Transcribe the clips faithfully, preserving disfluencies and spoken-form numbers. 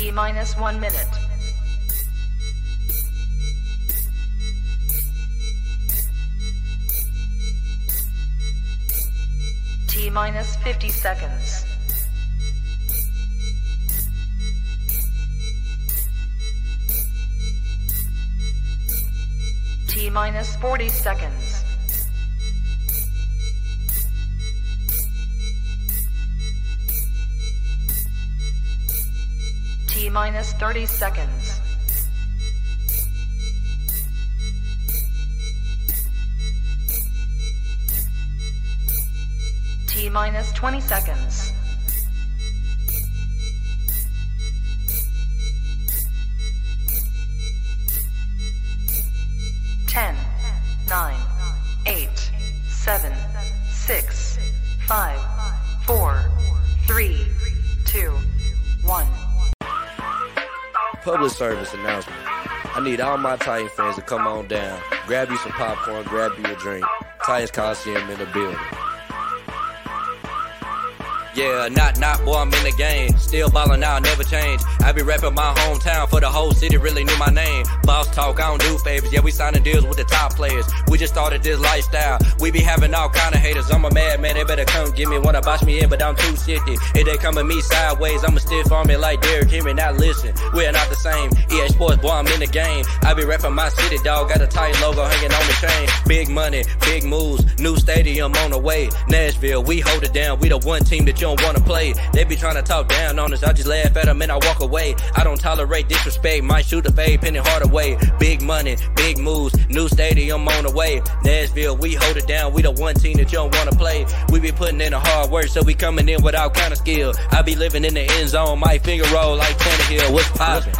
T minus one minute. T minus fifty seconds. T minus forty seconds. T minus thirty seconds. T minus twenty seconds. ten, nine, eight, seven, six, five, four, three, two, one. Public service announcement. I need all my Titan fans to come on down. Grab you some popcorn, grab you a drink. Titans Coliseum in the building. Yeah, not, not, boy, I'm in the game. Still ballin' out, never change. I be rapping my hometown for the whole city, really knew my name. Boss talk, I don't do favors. Yeah, we signing deals with the top players. We just started this lifestyle. We be having all kind of haters. I'm a madman, they better come get me. Wanna box me in, but I'm too shifty. If they come at me sideways, I'ma stiff on me like Derrick Henry. Now listen, we're not the same. E A Sports, boy, I'm in the game. I be rapping my city, dog. Got a tight logo hanging on the chain. Big money, big moves. New stadium on the way. Nashville, we hold it down. We the one team that you don't wanna play. They be trying to talk down on us. I just laugh at them and I walk away. I don't tolerate disrespect. Might shoot a fade, penny hard away. Big money, big moves. New stadium on the way. Nashville, we hold it down. We the one team that you don't wanna play. We be putting in the hard work, so we coming in with all kind of skill. I be living in the end zone. My finger roll like Tannehill. What's poppin'?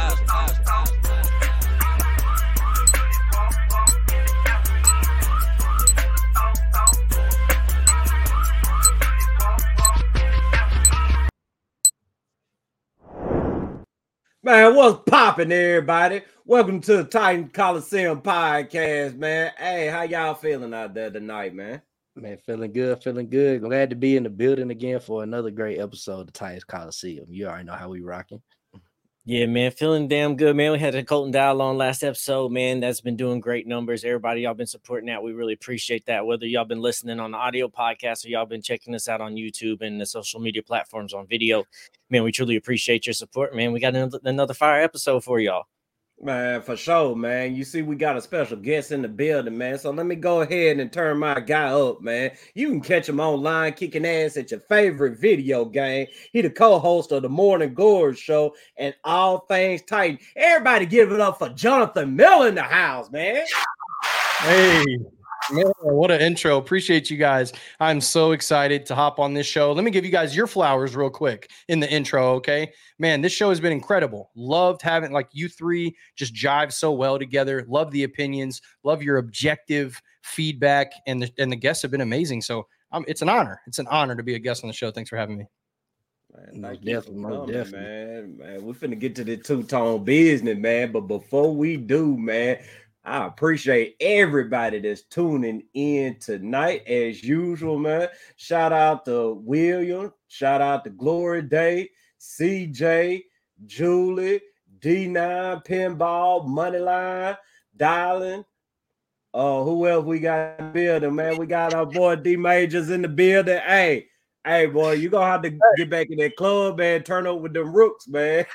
Man, what's poppin', everybody? Welcome to the Titan Coliseum podcast, man. Hey, how y'all feeling out there tonight, man? Man, feeling good, feeling good. Glad to be in the building again for another great episode of the Titans Coliseum. You already know how we rocking. Yeah, man, feeling damn good, man. We had a Colton Dial on last episode, man. That's been doing great numbers. Everybody, y'all been supporting that. We really appreciate that. Whether y'all been listening on the audio podcast or y'all been checking us out on YouTube and the social media platforms on video, man, we truly appreciate your support, man. We got another, another fire episode for y'all. Man, for sure, man. You see, we got a special guest in the building, man. So let me go ahead and turn my guy up, man. You can catch him online kicking ass at your favorite video game. He the co-host of the Morning Gorge Show and All Things Titan. Everybody give it up for Jonathan Miller in the house, man. Hey, man, what an intro. Appreciate you guys. I'm so excited to hop on this show. Let me give you guys your flowers real quick in the intro, okay? Man, this show has been incredible. Loved having, like, you three just jive so well together. Love the opinions. Love your objective feedback, and the, and the guests have been amazing. So um, it's an honor. It's an honor to be a guest on the show. Thanks for having me. Man, most definitely, most definitely. Man, man, we're finna get to the two-tone business, man. But before we do, man, I appreciate everybody that's tuning in tonight, as usual, man. Shout out to William. Shout out to Glory Day, C J, Julie, D nine, Pinball, Moneyline, Dialing. Uh, who else we got in the building, man? We got our boy D Majors in the building. Hey, hey, boy, you gonna have to get back in that club, man. Turn up with them rooks, man.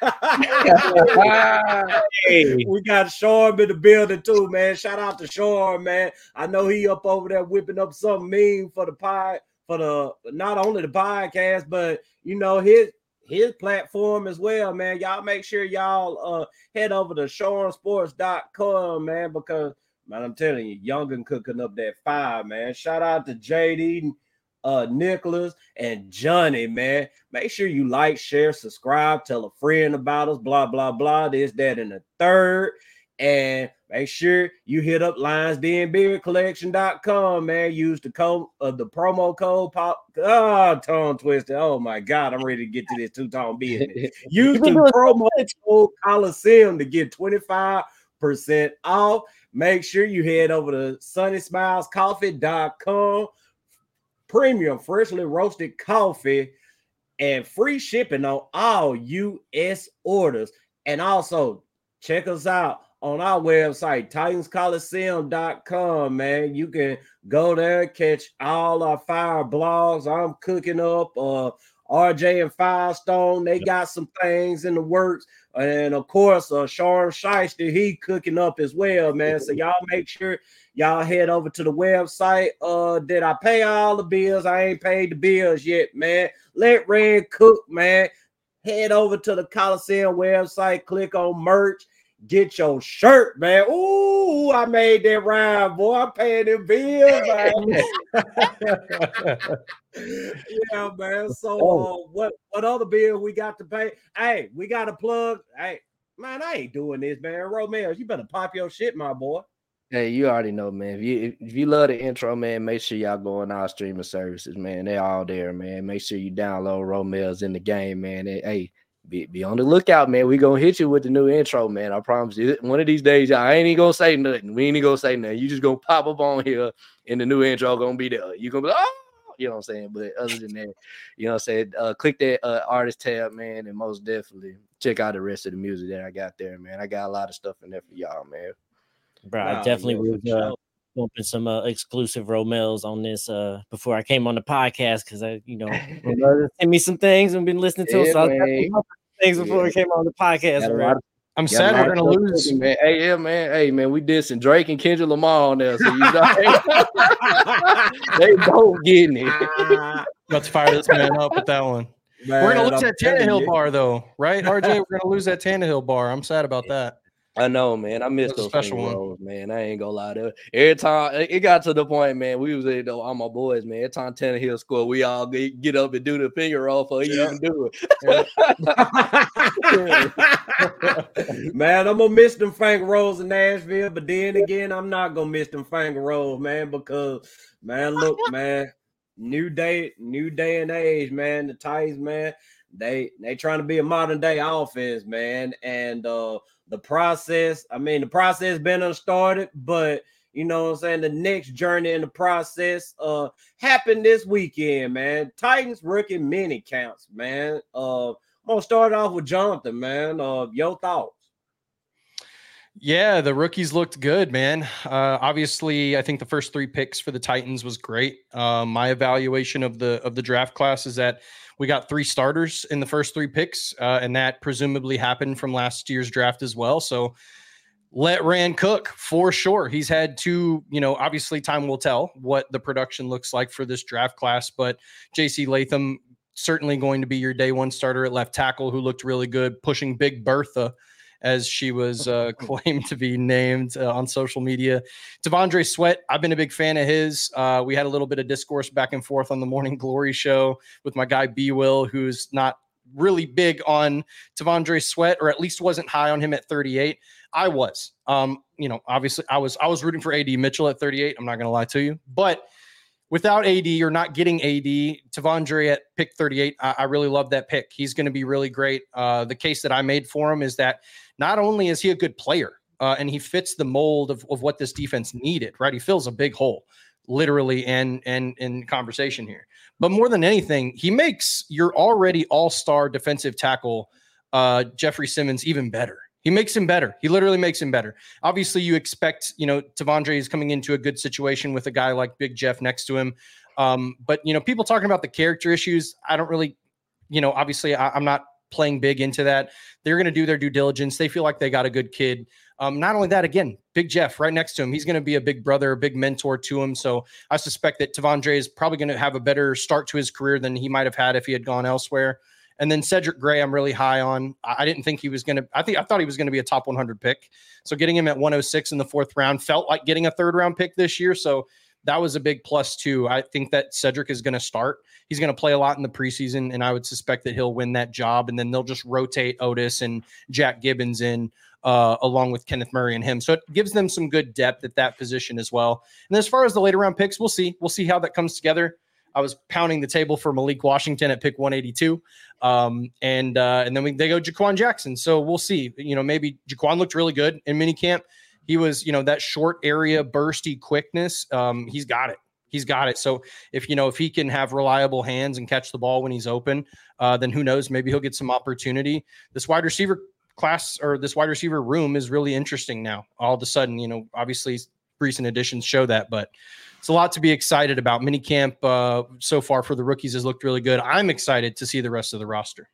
Hey. We got Sean in the building too, man. Shout out to Sean, man. I know he up over there whipping up something mean for the pod, for the not only the podcast, but you know his his platform as well, man. Y'all make sure y'all uh head over to sean sports dot com, man, because man, I'm telling you, Youngin cooking up that fire, man. Shout out to J D, uh, Nicholas, and Johnny, man. Make sure you like, share, subscribe, tell a friend about us, blah, blah, blah, this, that, and the third. And make sure you hit up lions den beard collection dot com, man. Use the code of uh, the promo code pop. Oh, tongue twisted. Oh my God, I'm ready to get to this two-tone business. Use the promo code Coliseum to get twenty-five percent off. Make sure you head over to sunny smiles coffee dot com. Premium freshly roasted coffee and free shipping on all U S orders. And also check us out on our website, Titans Coliseum dot com, man. You can go there, catch all our fire blogs. I'm cooking up uh R J and Firestone. They got some things in the works. And of course, uh Sean Shyster, he cooking up as well, man. So y'all make sure y'all head over to the website. Uh, did I pay all the bills? I ain't paid the bills yet, man. Let Red cook, man. Head over to the Coliseum website, click on merch, get your shirt, man. Ooh, I made that rhyme, boy. I'm paying them bills, man. Yeah, man. So uh, what, what other bill we got to pay? Hey, we got to plug. Hey, man, I ain't doing this, man. Romeo, you better pop your shit, my boy. Hey, you already know, man. If you if you love the intro, man, make sure y'all go on our streaming services, man. They're all there, man. Make sure you download Romel's in the game, man. And, hey, be, be on the lookout, man. We gonna hit you with the new intro, man. I promise you. One of these days, y'all, I ain't even gonna say nothing. We ain't even gonna say nothing. You just gonna pop up on here, and the new intro gonna be there. You gonna be like, oh, you know what I'm saying? But other than that, you know what I'm saying? Uh, click that uh, artist tab, man, and most definitely check out the rest of the music that I got there, man. I got a lot of stuff in there for y'all, man. Bro, Wow, I definitely yeah, was for uh, sure. bumping some uh, exclusive Romels on this uh, before I came on the podcast because I, you know, my brother sent me some things and been listening to Yeah, them. So I was man. definitely bumping some things before Yeah. we came on the podcast. Got a already. lot of- I'm got a sad lot we're of gonna stuff lose. cooking, man. Hey, yeah, man. Hey, man, we did some Drake and Kendrick Lamar on there, so you know they both getting it. About to fire this man up with that one. Man, We're gonna lose I'm that telling Tannehill you. bar, though, right, R J? We're gonna lose that Tannehill bar. I'm sad about that. I know, man. I missed That's a those special finger one. rolls, man. I ain't gonna lie to it. Every time it got to the point, man, we was in though, all my boys, man. Every time Tannehill score, we all get, get up and do the finger roll for he Yeah. even do it. Man, I'm gonna miss them finger rolls in Nashville, but then again, I'm not gonna miss them finger rolls, man, because man, look, man, new day, new day and age, man. The Titans, man, they they trying to be a modern day offense, man, and uh the process. I mean, the process been started, but you know what I'm saying. The next journey in the process uh happened this weekend, man. Titans rookie mini counts, man. Uh, I'm gonna start off with Jonathan, man. Uh, your thoughts? Yeah, the rookies looked good, man. Uh, obviously, I think the first three picks for the Titans was great. Um, my evaluation of the of the draft class is that we got three starters in the first three picks, uh, and that presumably happened from last year's draft as well. So let Rand cook for sure. He's had two, you know, obviously time will tell what the production looks like for this draft class, but J C Latham certainly going to be your day one starter at left tackle who looked really good, pushing Big Bertha as she was uh, claimed to be named uh, on social media. T'Vondre Sweat, I've been a big fan of his. Uh, we had a little bit of discourse back and forth on the Morning Glory show with my guy B Will, who's not really big on T'Vondre Sweat, or at least wasn't high on him at thirty-eight. I was, um, you know, obviously I was, I was rooting for A D Mitchell at thirty-eight. I'm not going to lie to you, but without A D or not getting A D, T'Vondre at pick thirty-eight, I, I really love that pick. He's going to be really great. Uh, the case that I made for him is that not only is he a good player, uh, and he fits the mold of, of what this defense needed, right? He fills a big hole, literally, and and in conversation here. But more than anything, he makes your already all-star defensive tackle, uh, Jeffrey Simmons, even better. He makes him better. He literally makes him better. Obviously, you expect, you know, T'Vondre is coming into a good situation with a guy like Big Jeff next to him. Um, but, you know, people talking about the character issues, I don't really, you know, obviously I, I'm not playing big into that. They're going to do their due diligence. They feel like they got a good kid. Um, not only that, again, Big Jeff right next to him. He's going to be a big brother, a big mentor to him. So I suspect that T'Vondre is probably going to have a better start to his career than he might have had if he had gone elsewhere. And then Cedric Gray, I'm really high on. I didn't think he was going to, I think I thought he was going to be a top one hundred pick. So getting him at one oh six in the fourth round felt like getting a third round pick this year. So that was a big plus too. I think that Cedric is going to start. He's going to play a lot in the preseason, and I would suspect that he'll win that job. And then they'll just rotate Otis and Jack Gibbons in uh, along with Kenneth Murray and him. So it gives them some good depth at that position as well. And as far as the later round picks, we'll see. We'll see how that comes together. I was pounding the table for Malik Washington at pick one eighty-two. Um, and uh, and then we, they go Jaquan Jackson. So we'll see. You know, maybe Jaquan looked really good in minicamp. He was, you know, that short area bursty quickness. Um, he's got it. He's got it. So if, you know, if he can have reliable hands and catch the ball when he's open, uh, then who knows, maybe he'll get some opportunity. This wide receiver class or this wide receiver room is really interesting now. All of a sudden, you know, obviously recent additions show that, but it's a lot to be excited about. Minicamp uh, so far for the rookies has looked really good. I'm excited to see the rest of the roster.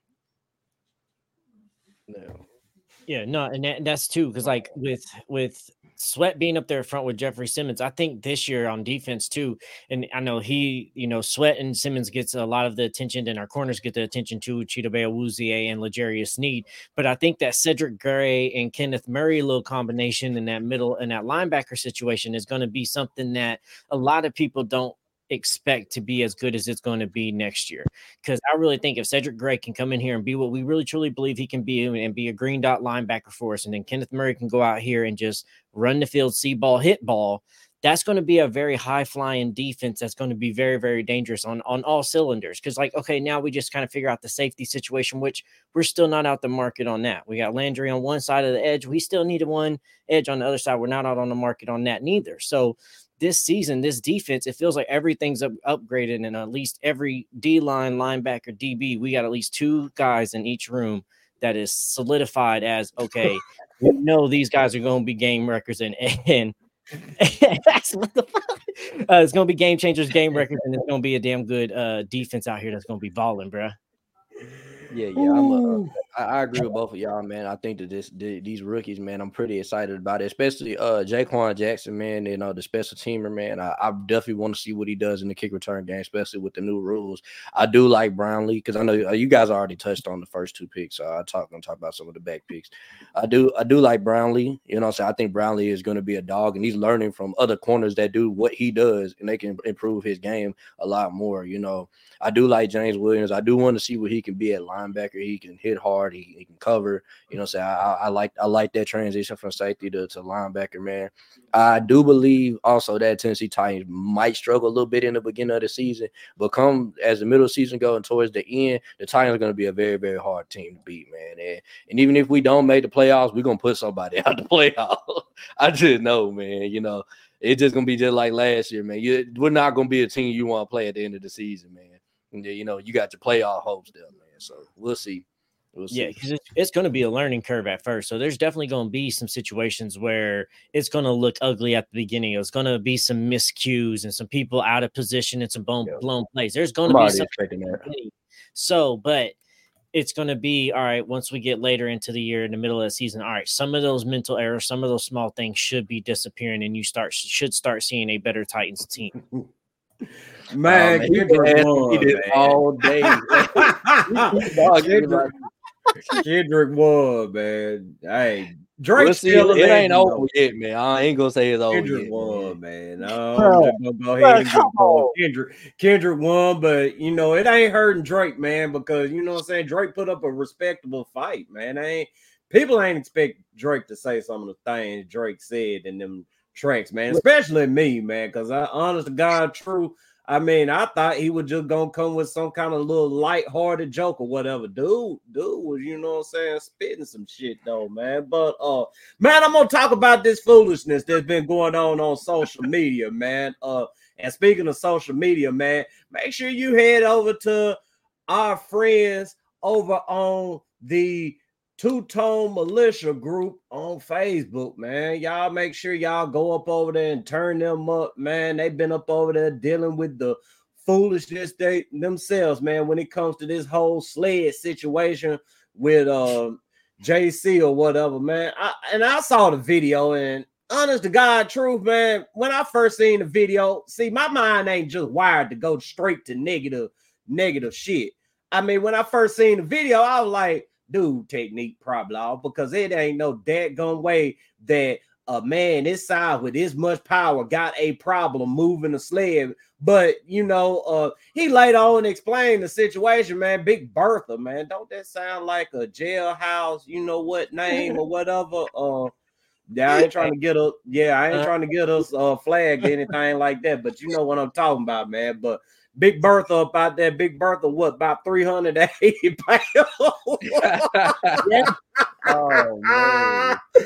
No. Yeah, no, and that, that's too because like with with Sweat being up there front with Jeffrey Simmons, I think this year on defense too, and I know he, you know, Sweat and Simmons gets a lot of the attention, and our corners get the attention too, Chidobe Awuzie and L'Jarius Sneed. But I think that Cedric Gray and Kenneth Murray little combination in that middle and that linebacker situation is going to be something that a lot of people don't expect to be as good as it's going to be next year. Because I really think if Cedric Gray can come in here and be what we really truly believe he can be and be a green dot linebacker for us, and then Kenneth Murray can go out here and just run the field, see ball, hit ball, that's going to be a very high flying defense that's going to be very, very dangerous on, on all cylinders. Because like, okay, now we just kind of figure out the safety situation, which we're still not out the market on that. We got Landry on one side of the edge. We still needed one edge on the other side. We're not out on the market on that neither. So this season, this defense, it feels like everything's up, upgraded, and at least every D-line, linebacker, D B, we got at least two guys in each room that is solidified as, okay, we know these guys are going to be game wreckers, and, and that's what the fuck. Uh, it's going to be game changers, game wreckers, and it's going to be a damn good uh, defense out here that's going to be balling, bro. Yeah, yeah, I'm a, uh, I, I agree with both of y'all, man. I think that this the, these rookies, man, I'm pretty excited about it, especially uh Jaquan Jackson, man. You know, the special teamer, man. I, I definitely want to see what he does in the kick return game, especially with the new rules. I do like Brownlee because I know uh, you guys already touched on the first two picks. So I talk gonna talk about some of the back picks. I do I do like Brownlee. You know, so I think Brownlee is going to be a dog, and he's learning from other corners that do what he does, and they can improve his game a lot more. You know, I do like James Williams. I do want to see what he can be at linebacker. He can hit hard. He, he can cover. You know, so I, I like I like that transition from safety to, to linebacker, man. I do believe also that Tennessee Titans might struggle a little bit in the beginning of the season, but come as the middle of the season go and towards the end, the Titans are going to be a very, very hard team to beat, man. And, and even if we don't make the playoffs, we're going to put somebody out the playoffs. I just know, man. You know, it's just going to be just like last year, man. You, we're not going to be a team you want to play at the end of the season, man. And, you know, you got your playoff hopes there, man. So we'll see. We'll see. Yeah, because it's, it's going to be a learning curve at first. So there's definitely going to be some situations where it's going to look ugly at the beginning. It's going to be some miscues and some people out of position and some blown, yeah. blown plays. There's going to be something. That. So, but it's going to be, all right, once we get later into the year, in the middle of the season, all right, some of those mental errors, some of those small things should be disappearing, and you start should start seeing a better Titans team. Man, oh, man, Kendrick won, he did man. all day. Kendrick, Kendrick won, man. Hey, Drake we'll still it, it ain't over yet, man. I ain't gonna say it's over Kendrick yet. won, man. man. Oh, I'm gonna go ahead and get going. Kendrick, Kendrick won, but you know it ain't hurting Drake, man, because you know what I'm saying. Drake put up a respectable fight, man. I ain't people ain't expect Drake to say some of the things Drake said in them tracks, man. Especially me, man, because I, honest to God, true. I mean, I thought he was just gonna come with some kind of little lighthearted joke or whatever. Dude, dude was, you know what I'm saying, spitting some shit though, man. But uh man, I'm gonna talk about this foolishness that's been going on on social media, man. Uh and speaking of social media, man, make sure you head over to our friends over on the Two-Tone Militia group on Facebook, man. Y'all make sure y'all go up over there and turn them up, man. They've been up over there dealing with the foolishness they themselves, man, when it comes to this whole sled situation with uh, J C or whatever, man. I, and I saw the video, and honest to God, truth, man, when I first seen the video, see, my mind ain't just wired to go straight to negative, negative shit. I mean, when I first seen the video, I was like, dude, technique problem, because it ain't no dadgum way that a man this size with this much power got a problem moving a sled. But you know, uh, he later on explained the situation, man. Big Bertha, man. Don't that sound like a jailhouse, you know what name or whatever? Uh, yeah, I ain't trying to get us, yeah, I ain't trying to get us uh flagged or anything like that, but you know what I'm talking about, man. But Big Bertha up out there, Big Bertha, what, about three hundred eighty pounds? Yeah. Oh, man.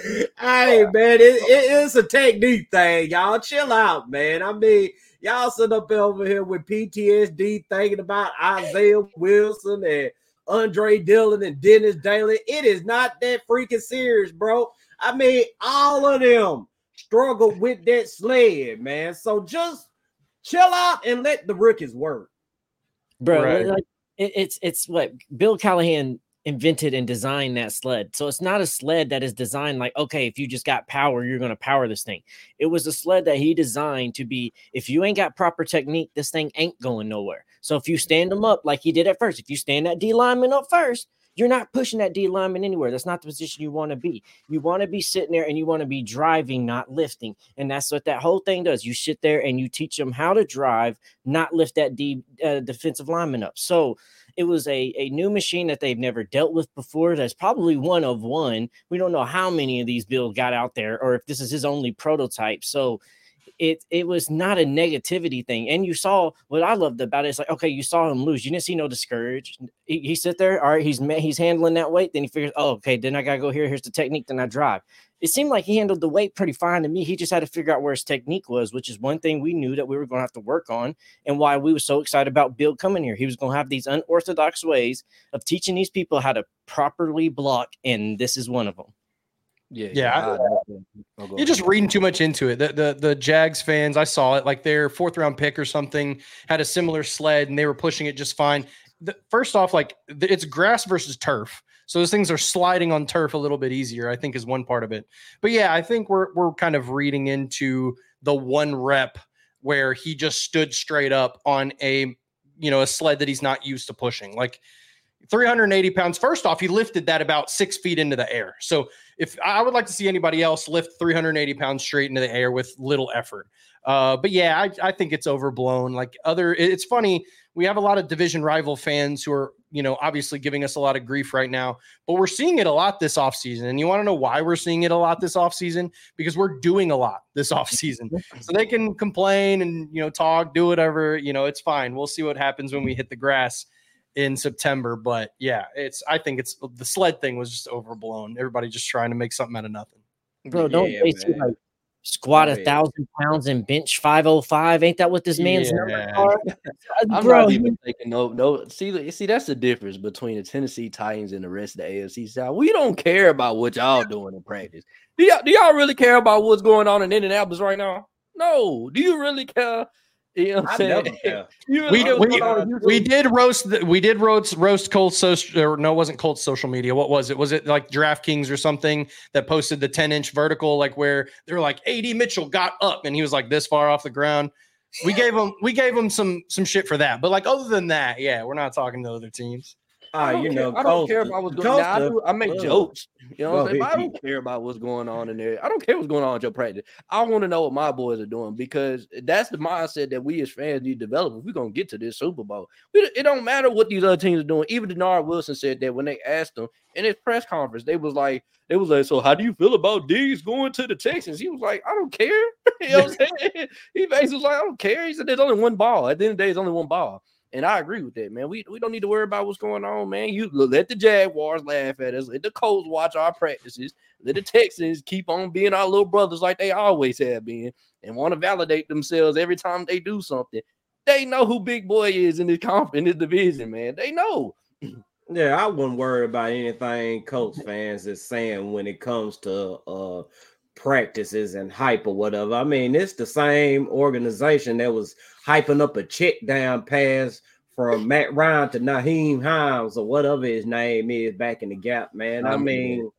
Hey, man, it, it, it's a technique thing, y'all. Chill out, man. I mean, y'all sit up over here with P T S D thinking about Isaiah Wilson and Andre Dillon and Dennis Daly. It is not that freaking serious, bro. I mean, all of them struggled with that sled, man. So just chill out and let the rookies work. Bro, Right. like, it, it's it's what Bill Callahan invented and designed that sled. So it's not a sled that is designed like, okay, if you just got power, you're going to power this thing. It was a sled that he designed to be, if you ain't got proper technique, this thing ain't going nowhere. So if you stand them up like he did at first, if you stand that D lineman up first, you're not pushing that D lineman anywhere. That's not the position you want to be. You want to be sitting there and you want to be driving, not lifting. And that's what that whole thing does. You sit there and you teach them how to drive, not lift that D uh, defensive lineman up. So it was a, a new machine that they've never dealt with before. That's probably one of one. We don't know how many of these Bill got out there or if this is his only prototype. So it it was not a negativity thing. And you saw what I loved about it. It's like, okay, you saw him lose. You didn't see no discourage. He, he sit there. All right, he's he's handling that weight. Then he figures, oh, okay, then I got to go here. Here's the technique. Then I drive. It seemed like he handled the weight pretty fine to me. He just had to figure out where his technique was, which is one thing we knew that we were going to have to work on and why we were so excited about Bill coming here. He was going to have these unorthodox ways of teaching these people how to properly block, and this is one of them. Yeah, Yeah, I- I- You're just reading too much into it. The, the the Jags fans, I saw it, like their fourth round pick or something had a similar sled and they were pushing it just fine. The, first off, like the, it's grass versus turf. So those things are sliding on turf a little bit easier, I think, is one part of it. But yeah, I think we're we're kind of reading into the one rep where he just stood straight up on a, you know, a sled that he's not used to pushing. Like three hundred eighty pounds. First off, he lifted that about six feet into the air. So if I would like to see anybody else lift three hundred eighty pounds straight into the air with little effort. Uh, but yeah, I, I think it's overblown. Like other, it's funny. We have a lot of division rival fans who are, you know, obviously giving us a lot of grief right now, but we're seeing it a lot this offseason. And you want to know why we're seeing it a lot this offseason? Because we're doing a lot this offseason. So they can complain and, you know, talk, do whatever, you know, it's fine. We'll see what happens when we hit the grass in September. But yeah, it's, I think it's the sled thing was just overblown. Everybody just trying to make something out of nothing. Bro, don't Yeah, they see man. like squat a Right. thousand pounds and bench five oh five? Ain't that what this man's Yeah. numbers are? I'm Bro, not even thinking no, no. See, see, that's the difference between the Tennessee Titans and the rest of the A F C South. We don't care about what y'all doing in practice. Do y'all, do y'all really care about what's going on in Indianapolis right now? No. Do you really care? You know what I'm I saying? never care. You really We, care what's we, going on in Houston? we did roast the, we did roast roast Colts social or no, it wasn't Colts social media. What was it? Was it like DraftKings or something that posted the ten inch vertical, like where they were like A D Mitchell got up and he was like this far off the ground. We gave him we gave him some some shit for that. But like other than that, yeah, we're not talking to other teams. I Ah, don't you care- know, I don't care Costa- about what's going on. Now, I, Costa- do, I make Ugh. jokes, you know what I'm Go saying? But I ahead. don't care about what's going on in there. I don't care what's going on at your practice. I want to know what my boys are doing because that's the mindset that we as fans need to develop if we're going to get to this Super Bowl. We, it don't matter what these other teams are doing. Even Denard Wilson said that when they asked him in his press conference, they was like, they was like, so how do you feel about Diggs going to the Texans? He was like, I don't care. You know what I'm saying? He basically was like, I don't care. He said there's only one ball. At the end of the day, there's only one ball. And I agree with that, man. We, we don't need to worry about what's going on, man. You let the Jaguars laugh at us. Let the Colts watch our practices. Let the Texans keep on being our little brothers like they always have been and want to validate themselves every time they do something. They know who Big Boy is in this conf- in this division, man. They know. Yeah, I wouldn't worry about anything Colts fans is saying when it comes to uh practices and hype or whatever. I mean, it's the same organization that was hyping up a check down pass from Matt Ryan to Naheem Hines or whatever his name is back in the gap, man. I I mean, mean,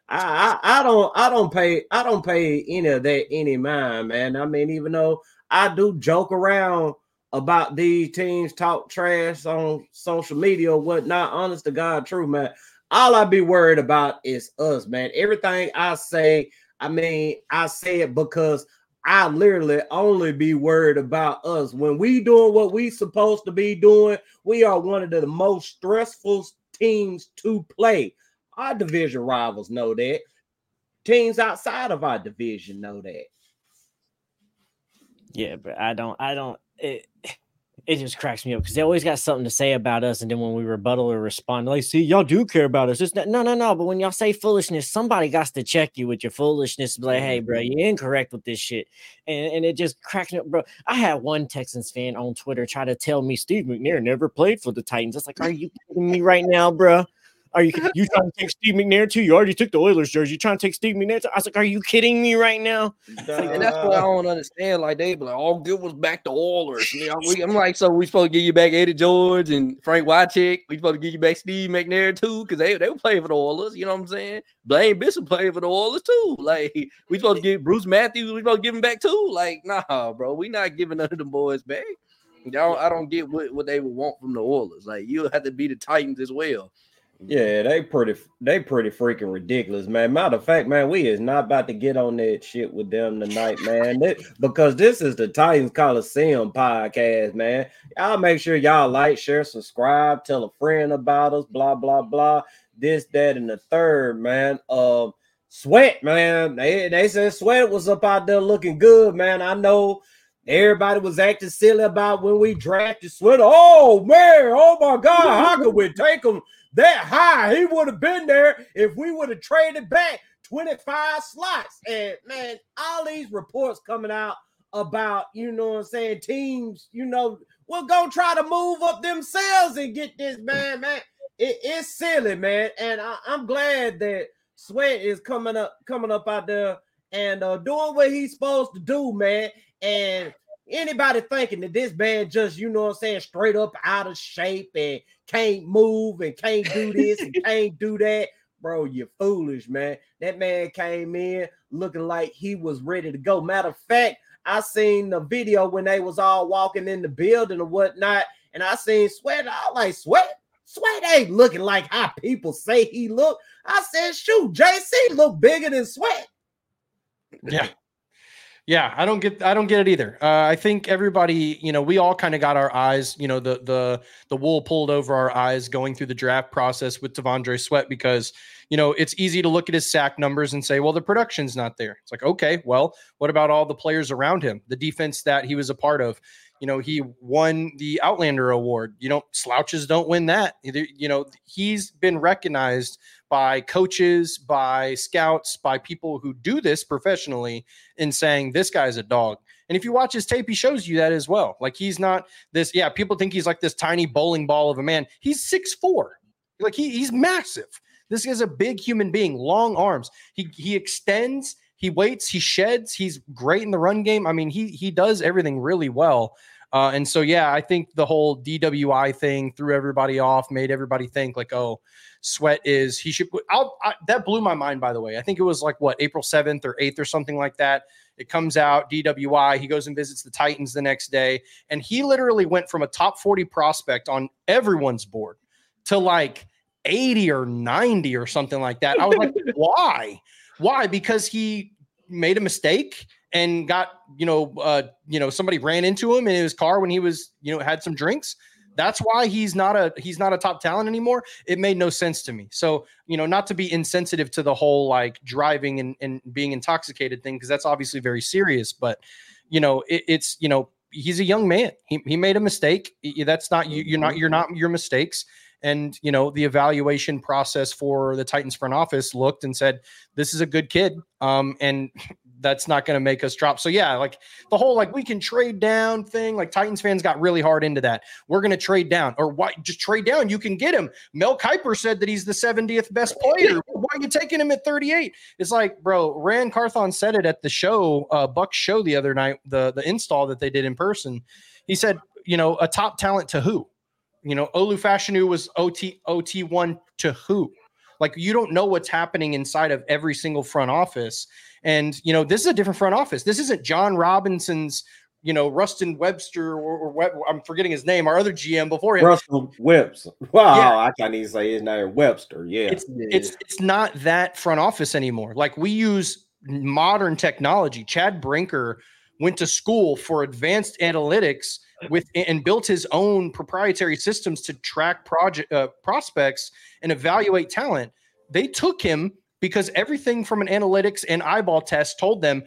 I, I I don't I don't pay I don't pay any of that any mind, man. I mean, even though I do joke around about these teams talk trash on social media or whatnot, honest to God, true, man. All I be worried about is us, man. Everything I say, I mean, I say it because I literally only be worried about us. When we doing what we supposed to be doing, we are one of the most stressful teams to play. Our division rivals know that. Teams outside of our division know that. yeah, but I don't, I don't, it, it just cracks me up because they always got something to say about us, and then when we rebuttal or respond, like, see, y'all do care about us. It's not, no, no, no. But when y'all say foolishness, somebody got to check you with your foolishness. Be like, hey, bro, you're incorrect with this shit, and and it just cracks me up, bro. I had one Texans fan on Twitter try to tell me Steve McNair never played for the Titans. It's like, are you kidding me right now, bro? Are you you trying to take Steve McNair too? You already took the Oilers jersey. You trying to take Steve McNair too? I was like, are you kidding me right now? And that's what I don't understand. Like they be like, all good was back to Oilers. You know, we, I'm like, so we supposed to give you back Eddie George and Frank Wycheck. We supposed to give you back Steve McNair too, because they they were playing for the Oilers. You know what I'm saying? Blaine Bishop played for the Oilers too. Like we supposed to give Bruce Matthews. We supposed to give him back too. Like nah, bro, we not giving none of them boys back. Y'all, I don't get what, what they would want from the Oilers. Like you have to be the Titans as well. Yeah, they pretty they pretty freaking ridiculous, man. Matter of fact, man, we is not about to get on that shit with them tonight, man. That, because this is the Titans Coliseum podcast, man. Y'all make sure y'all like, share, subscribe, tell a friend about us, blah, blah, blah. This, that, and the third, man. Um, Sweat, man. They, they said Sweat was up out there looking good, man. I know everybody was acting silly about when we drafted Sweat. Oh, man, oh my God, how could we take him that high? He would have been there if we would have traded back twenty-five slots. And man, all these reports coming out about, you know what I'm saying, teams, you know, will go try to move up themselves and get this man, man. It, it's silly, man. And I, I'm glad that Sweat is coming up, coming up out there and uh, doing what he's supposed to do, man. And anybody thinking that this man just, you know what I'm saying, straight up out of shape and can't move and can't do this and can't do that, bro, you're foolish, man. That man came in looking like he was ready to go. Matter of fact, I seen the video when they was all walking in the building or whatnot, and I seen Sweat. I was like, Sweat? Sweat ain't looking like how people say he look. I said, shoot, J C look bigger than Sweat. Yeah. Yeah, I don't get I don't get it either. Uh, I think everybody, you know, we all kind of got our eyes, you know, the the the wool pulled over our eyes going through the draft process with T'Vondre Sweat because, you know, it's easy to look at his sack numbers and say, well, the production's not there. It's like, okay, well, what about all the players around him, the defense that he was a part of? You know, he won the Outlander Award. You know, slouches don't win that. You know, he's been recognized by coaches, by scouts, by people who do this professionally in saying this guy's a dog. And if you watch his tape, he shows you that as well. Like he's not this, yeah, people think he's like this tiny bowling ball of a man. He's six foot four. Like he, he's massive. This is a big human being, long arms. He he extends, he waits, he sheds. He's great in the run game. I mean, he he does everything really well. Uh, and so, yeah, I think the whole D W I thing threw everybody off, made everybody think like, oh, Sweat is, he should put out. That blew my mind, by the way. I think it was like, what, April seventh or eighth or something like that. It comes out, D W I. He goes and visits the Titans the next day. And he literally went from a top forty prospect on everyone's board to like eighty or ninety or something like that. I was like, why? Why? Because he made a mistake and got, you know, uh, you know, somebody ran into him in his car when he was, you know, had some drinks. That's why he's not a he's not a top talent anymore. It made no sense to me. So, you know, not to be insensitive to the whole like driving and, and being intoxicated thing, because that's obviously very serious. But, you know, it, it's, you know, he's a young man. He he made a mistake. That's not you. You're not you're not your mistakes. And, you know, the evaluation process for the Titans front office looked and said, this is a good kid. Um, and that's not going to make us drop. So, yeah, like the whole like we can trade down thing, like Titans fans got really hard into that. We're going to trade down or why just trade down. You can get him. Mel Kiper said that he's the seventieth best player. Why are you taking him at thirty-eight? It's like, bro, Rand Carthon said it at the show, uh, Buck's show the other night, the, the install that they did in person. He said, you know, a top talent to who? You know, Olu Fashanu was O T O T one to who? Like, you don't know what's happening inside of every single front office. And, you know, this is a different front office. This isn't John Robinson's, you know, Rustin Webster or, or Web, I'm forgetting his name, our other G M before him. Russell Webster. Wow, Yeah. I can't even say his name. Webster, yeah. It's, it's, it's not that front office anymore. Like, we use modern technology. Chad Brinker went to school for advanced analytics with and built his own proprietary systems to track project uh, prospects and evaluate talent. They took him because everything from an analytics and eyeball test told them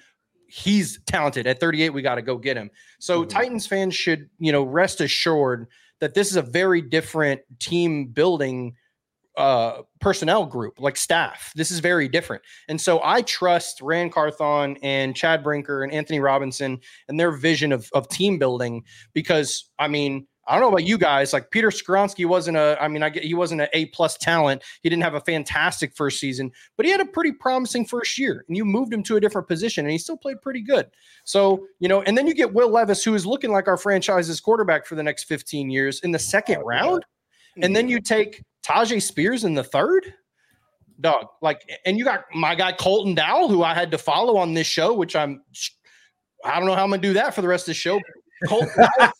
he's talented. At thirty-eight, we got to go get him. So mm-hmm. Titans fans should, you know, rest assured that this is a very different team building uh, personnel group, like staff. This is very different. And so I trust Ran Carthon and Chad Brinker and Anthony Robinson and their vision of, of team building, because, I mean, I don't know about you guys, like Peter Skoronski wasn't a, I mean, I get he wasn't an A plus talent. He didn't have a fantastic first season, but he had a pretty promising first year, and you moved him to a different position and he still played pretty good. So, you know, and then you get Will Levis, who is looking like our franchise's quarterback for the next fifteen years in the second round. And then you take Tajay Spears in the third. Dog, like, and you got my guy Colton Dowell, who I had to follow on this show, which I'm, I don't know how I'm gonna do that for the rest of the show. Colton Dowell,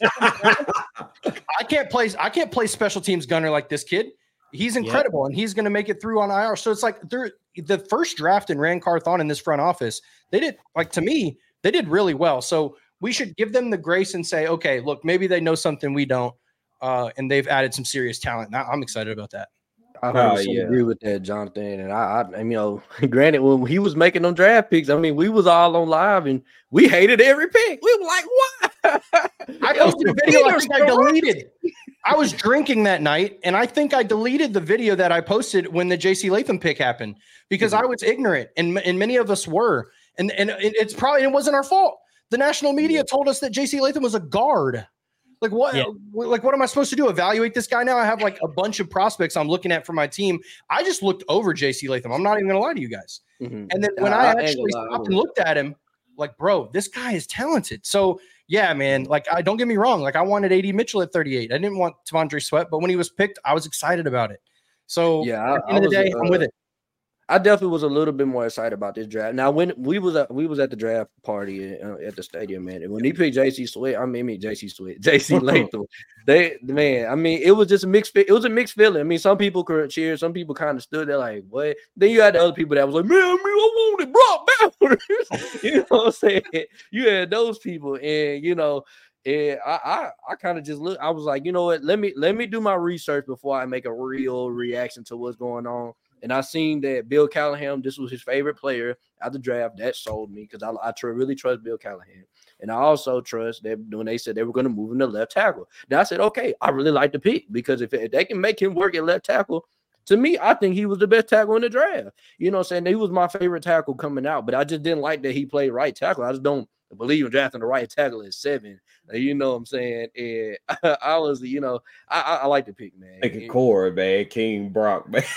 I can't play. I can't play special teams gunner like this kid. He's incredible, yep. and he's gonna make it through on I R. So it's like they're the first draft in Ran Carthon in this front office. They did, like, to me, they did really well. So we should give them the grace and say, okay, look, maybe they know something we don't. Uh, and they've added some serious talent. Now I'm excited about that. I oh, yeah. agree with that, Jonathan. And I, I, you know, granted, when he was making them draft picks, I mean, we was all on live and we hated every pick. We were like, what? I posted a video I think I deleted. I was drinking that night, and I think I deleted the video that I posted when the J C Latham pick happened because mm-hmm. I was ignorant, and and many of us were. And and it's probably it wasn't our fault. The national media told us that J C Latham was a guard. Like what? Yeah. Like what am I supposed to do? Evaluate this guy now? I have like a bunch of prospects I'm looking at for my team. I just looked over J C Latham. I'm not even gonna lie to you guys. Mm-hmm. And then when uh, I actually stopped and looked at him, like, bro, this guy is talented. So yeah, man. Like, I don't get me wrong. Like, I wanted A D Mitchell at thirty-eight. I didn't want T'Vondre Sweat, but when he was picked, I was excited about it. So yeah, at the end of the day, uh, I'm with it. I definitely was a little bit more excited about this draft. Now, when we was at, we was at the draft party uh, at the stadium, man, and when he picked J C Sweat, I mean, I mean J C Sweat, J C Latham, they man, I mean, it was just a mixed. It was a mixed feeling. I mean, some people could cheer, some people kind of stood there like, "What?" Then you had the other people that was like, "Man, I, mean, I want it brought backwards." You know what I'm saying? You had those people, and you know. And I, I, I kind of just look. I was like, you know what? Let me let me do my research before I make a real reaction to what's going on. And I seen that Bill Callahan, this was his favorite player at the draft. That sold me because I, I tr- really trust Bill Callahan. And I also trust that when they said they were going to move him to left tackle. Then I said, okay, I really like the pick because if, if they can make him work at left tackle, to me, I think he was the best tackle in the draft. You know what I'm saying? He was my favorite tackle coming out, but I just didn't like that he played right tackle. I just don't believe in drafting the right tackle at seven. You know what I'm saying? And I, I was, you know, I, I, I like the pick, man. Like a core, man. King Brock, man.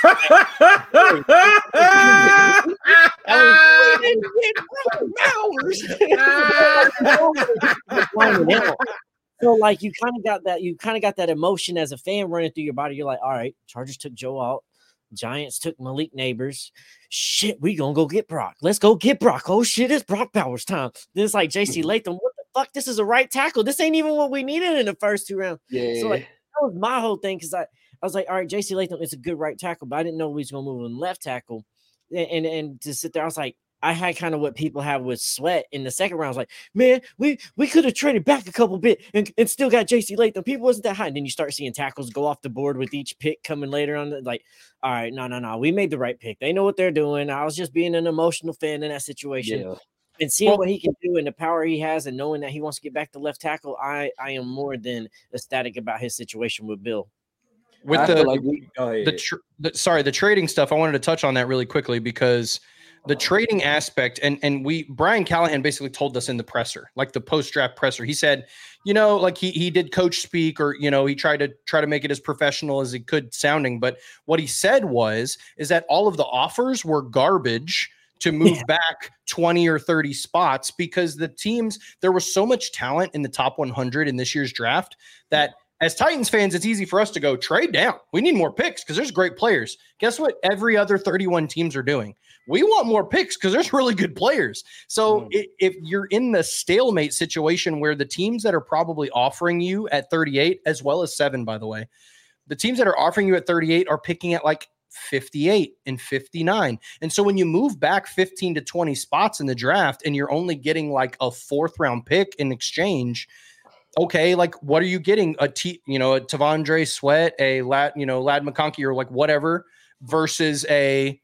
So, like, you kind of got that, you kind of got that emotion as a fan running through your body. You're like, all right, Chargers took Joe out. Giants took Malik Neighbors. Shit, we gonna go get Brock. Let's go get Brock. Oh shit, it's Brock Bowers time. Then it's like J C Latham. What the fuck? This is a right tackle. This ain't even what we needed in the first two rounds. Yeah. So like that was my whole thing because I, I was like, all right, J C Latham is a good right tackle, but I didn't know we was gonna move him left tackle. And, and and to sit there, I was like, I had kind of what people have with Sweat in the second round. I was like, man, we we could have traded back a couple bit and, and still got J C Latham. People wasn't that high. And then you start seeing tackles go off the board with each pick coming later on. The, like, all right, no, no, no. We made the right pick. They know what they're doing. I was just being an emotional fan in that situation. Yeah. And seeing well, what he can do and the power he has and knowing that he wants to get back to left tackle, I, I am more than ecstatic about his situation with Bill. With I the, like we, the, tr- the sorry, the trading stuff, I wanted to touch on that really quickly because the trading aspect, and and we Brian Callahan basically told us in the presser, like the post-draft presser, he said, you know, like he he did coach speak, or you know, he tried to try to make it as professional as he could sounding. But what he said was is that all of the offers were garbage to move yeah. back twenty or thirty spots because the teams, there was so much talent in the top one hundred in this year's draft that as Titans fans, it's easy for us to go trade down. We need more picks because there's great players. Guess what? Every other thirty-one teams are doing. We want more picks because there's really good players. So mm. if, if you're in the stalemate situation where the teams that are probably offering you at thirty-eight, as well as seven, by the way, the teams that are offering you at thirty-eight are picking at like fifty-eight and fifty-nine. And so when you move back fifteen to twenty spots in the draft and you're only getting like a fourth round pick in exchange, okay, like what are you getting? A T, you know, a T'Vondre Sweat, a Lad, you know, Lad McConkey, or like whatever, versus a,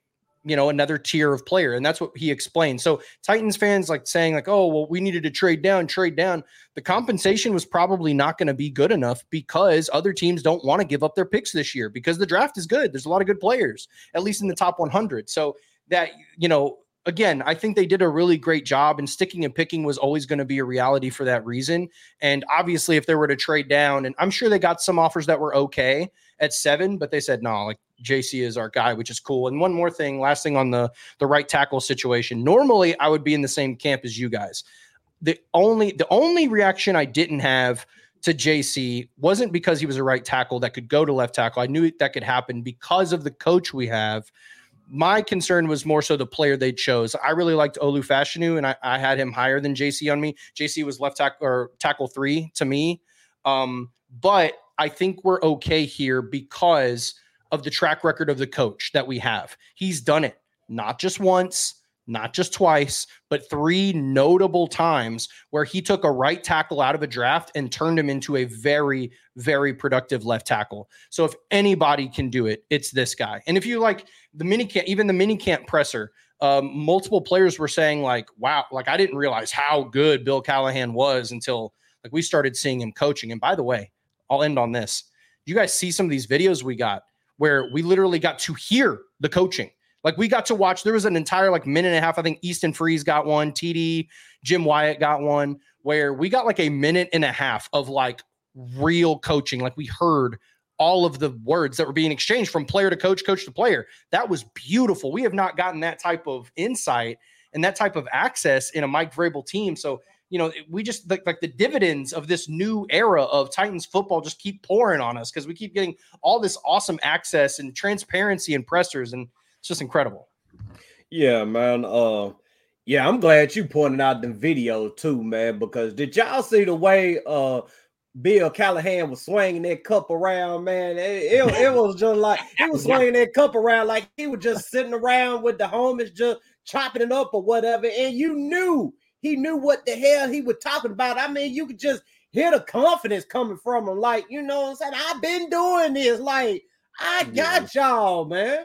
you know, another tier of player. And that's what he explained. So Titans fans like saying like, oh, well, we needed to trade down, trade down. The compensation was probably not going to be good enough because other teams don't want to give up their picks this year because the draft is good. There's a lot of good players, at least in the top one hundred. So that, you know, again, I think they did a really great job, and sticking and picking was always going to be a reality for that reason. And obviously if they were to trade down, and I'm sure they got some offers that were okay at seven, but they said, no, like J C is our guy, which is cool. And one more thing, last thing on the, the right tackle situation. Normally I would be in the same camp as you guys. The only, the only reaction I didn't have to J C wasn't because he was a right tackle that could go to left tackle. I knew that could happen because of the coach we have. My concern was more so the player they chose. I really liked Olu Fashanu, and I, I had him higher than J C on me. J C was left tackle or tackle three to me. Um, but I think we're okay here because of the track record of the coach that we have. He's done it not just once, not just twice, but three notable times where he took a right tackle out of a draft and turned him into a very, very productive left tackle. So if anybody can do it, it's this guy. And if you like the mini camp, even the mini camp presser, um, multiple players were saying like, wow, like I didn't realize how good Bill Callahan was until like we started seeing him coaching. And by the way, I'll end on this. You guys see some of these videos we got where we literally got to hear the coaching. Like we got to watch, there was an entire like minute and a half. I think Easton Freeze got one, T D, Jim Wyatt got one, where we got like a minute and a half of like real coaching. Like we heard all of the words that were being exchanged from player to coach, coach to player. That was beautiful. We have not gotten that type of insight and that type of access in a Mike Vrabel team. So, you know, we just like, like the dividends of this new era of Titans football just keep pouring on us because we keep getting all this awesome access and transparency and pressers, and it's just incredible. Yeah, man. Uh, yeah, I'm glad you pointed out the video too, man, because did y'all see the way uh Bill Callahan was swinging that cup around, man? It, it, it was just like he was swinging that cup around like he was just sitting around with the homies just chopping it up or whatever, and you knew he knew what the hell he was talking about. I mean, you could just hear the confidence coming from him, like, you know what I'm saying? I've been doing this, like, I got yeah. y'all, man.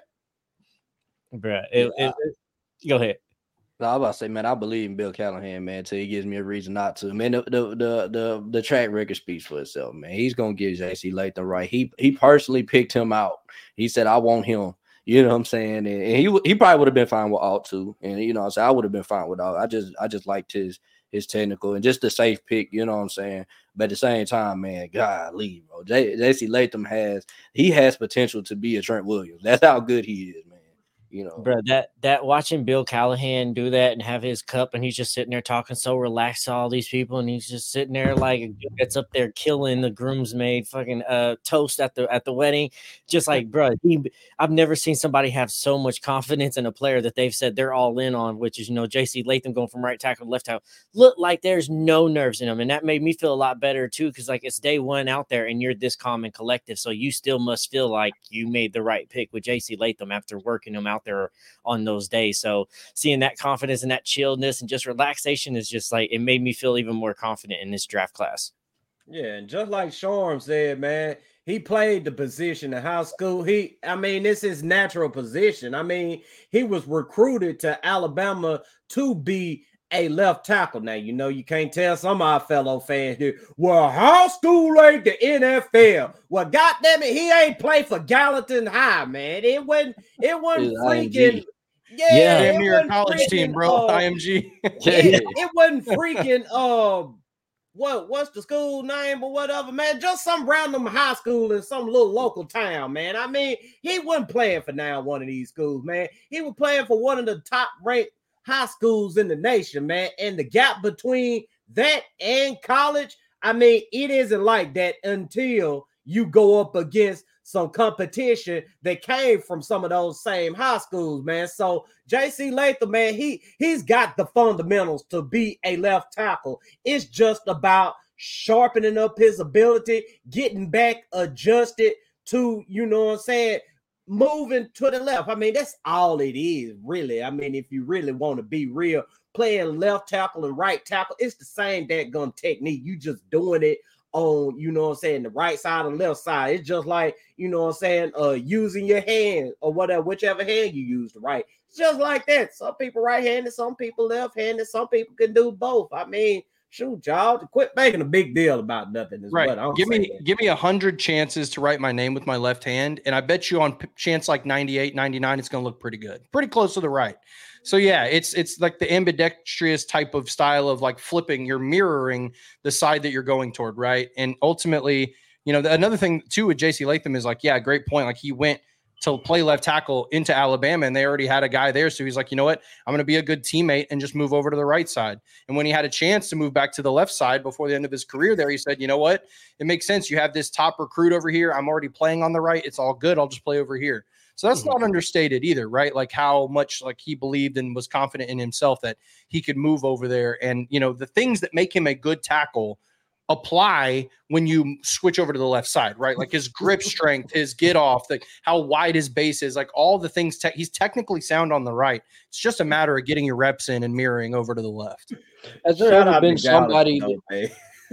Bruh, it, yeah. it, it, go ahead. No, I was about to say, man, I believe in Bill Callahan, man, till he gives me a reason not to. Man, the the the the, the track record speaks for itself, man. He's gonna give J C Latham right. He he personally picked him out. He said, I want him. You know what I'm saying? And, and he he probably would have been fine with Alt too. And you know, so I would have been fine with Alt. I just I just liked his his technical and just the safe pick, you know what I'm saying? But at the same time, man, golly, bro. J C Latham has he has potential to be a Trent Williams. That's how good he is, man. You know, bro, that that watching Bill Callahan do that and have his cup, and he's just sitting there talking so relaxed to all these people, and he's just sitting there like it's up there killing the groomsmaid fucking uh toast at the at the wedding. Just like, bro, he, I've never seen somebody have so much confidence in a player that they've said they're all in on, which is, you know, J C Latham going from right tackle to left tackle. Look like there's no nerves in him, and that made me feel a lot better too, because like it's day one out there, and you're this calm and collective, so you still must feel like you made the right pick with J C Latham after working him out there on those days. So seeing that confidence and that chilledness and just relaxation is just like, it made me feel even more confident in this draft class. Yeah, and just like Shorm said, man, he played the position in high school. He, I mean, this is natural position. I mean, he was recruited to Alabama to be a left tackle. Now, you know, you can't tell some of our fellow fans here, well, high school ain't the N F L. Well, goddamn it, he ain't played for Gallatin High, man. It wasn't, it wasn't freaking, yeah, yeah, damn near a college team, bro. Uh, I M G. it, it wasn't freaking, uh, what, what's the school name or whatever, man? Just some random high school in some little local town, man. I mean, he wasn't playing for now one of these schools, man. He was playing for one of the top ranked high schools in the nation, man. And the gap between that and college, I mean, it isn't like that until you go up against some competition that came from some of those same high schools, man. So J C Latham, man, he he's got the fundamentals to be a left tackle. It's just about sharpening up his ability, getting back adjusted to, you know what I'm saying, moving to the left. I mean, that's all it is, really. I mean, if you really want to be real, playing left tackle and right tackle, it's the same dadgum technique. You just doing it on, you know what I'm saying, the right side and left side. It's just like, you know what I'm saying, uh, using your hand or whatever, whichever hand you use, right? It's just like that. Some people right-handed, some people left-handed, some people can do both. I mean, shoot, y'all, quit making a big deal about nothing. Is right. What I'm give saying. me give me a hundred chances to write my name with my left hand, and I bet you on p- chance like ninety-eight, ninety-nine, it's going to look pretty good, pretty close to the right. So yeah, it's it's like the ambidextrous type of style of like flipping. You're mirroring the side that you're going toward, right? And ultimately, you know, the, another thing too with J C Latham is like, yeah, great point. Like he went to play left tackle into Alabama, and they already had a guy there. So he's like, you know what? I'm going to be a good teammate and just move over to the right side. And when he had a chance to move back to the left side before the end of his career there, he said, you know what? It makes sense. You have this top recruit over here. I'm already playing on the right. It's all good. I'll just play over here. So that's not understated either, right? Like how much like he believed and was confident in himself that he could move over there. And, you know, the things that make him a good tackle apply when you switch over to the left side, right? Like his grip strength, his get off, like how wide his base is, like all the things. Te- he's technically sound on the right. It's just a matter of getting your reps in and mirroring over to the left. Has there Shout ever out been to Gallup, somebody? though, man.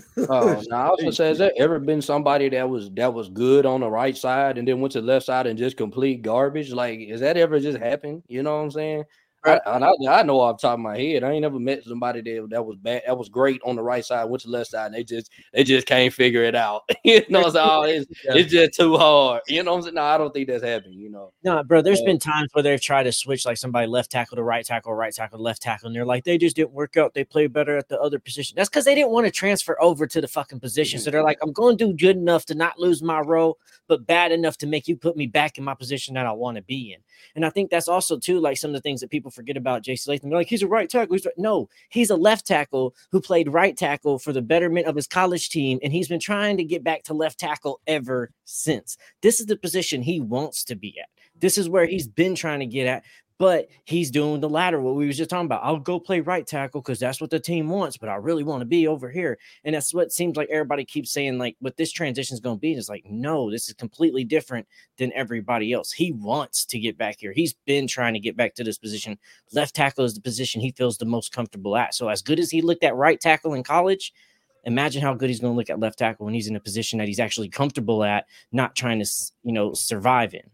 Oh, no, I was gonna say, has there ever been somebody that was that was good on the right side and then went to the left side and just complete garbage? Like, is that ever just happened? You know what I'm saying? I, and I, I know off the top of my head, I ain't never met somebody that, that was bad, that was great on the right side, went to the left side, and they just they just can't figure it out. You know, so oh, it's, yeah. it's just too hard. You know what I'm saying? No, I don't think that's happened. You know, no, bro. There's uh, been times where they've tried to switch like somebody left tackle to right tackle, right tackle to left tackle, and they're like, they just didn't work out. They play better at the other position. That's because they didn't want to transfer over to the fucking position. So they're like, I'm going to do good enough to not lose my role, but bad enough to make you put me back in my position that I want to be in. And I think that's also too like some of the things that people forget about J C Latham. They're like, he's a right tackle. He's right. No, he's a left tackle who played right tackle for the betterment of his college team, and he's been trying to get back to left tackle ever since. This is the position he wants to be at. This is where he's been trying to get at, but he's doing the latter, what we was just talking about. I'll go play right tackle because that's what the team wants, but I really want to be over here. And that's what seems like everybody keeps saying, like, what this transition is going to be. It's like, no, this is completely different than everybody else. He wants to get back here. He's been trying to get back to this position. Left tackle is the position he feels the most comfortable at. So as good as he looked at right tackle in college, imagine how good he's going to look at left tackle when he's in a position that he's actually comfortable at, not trying to, you know, survive in.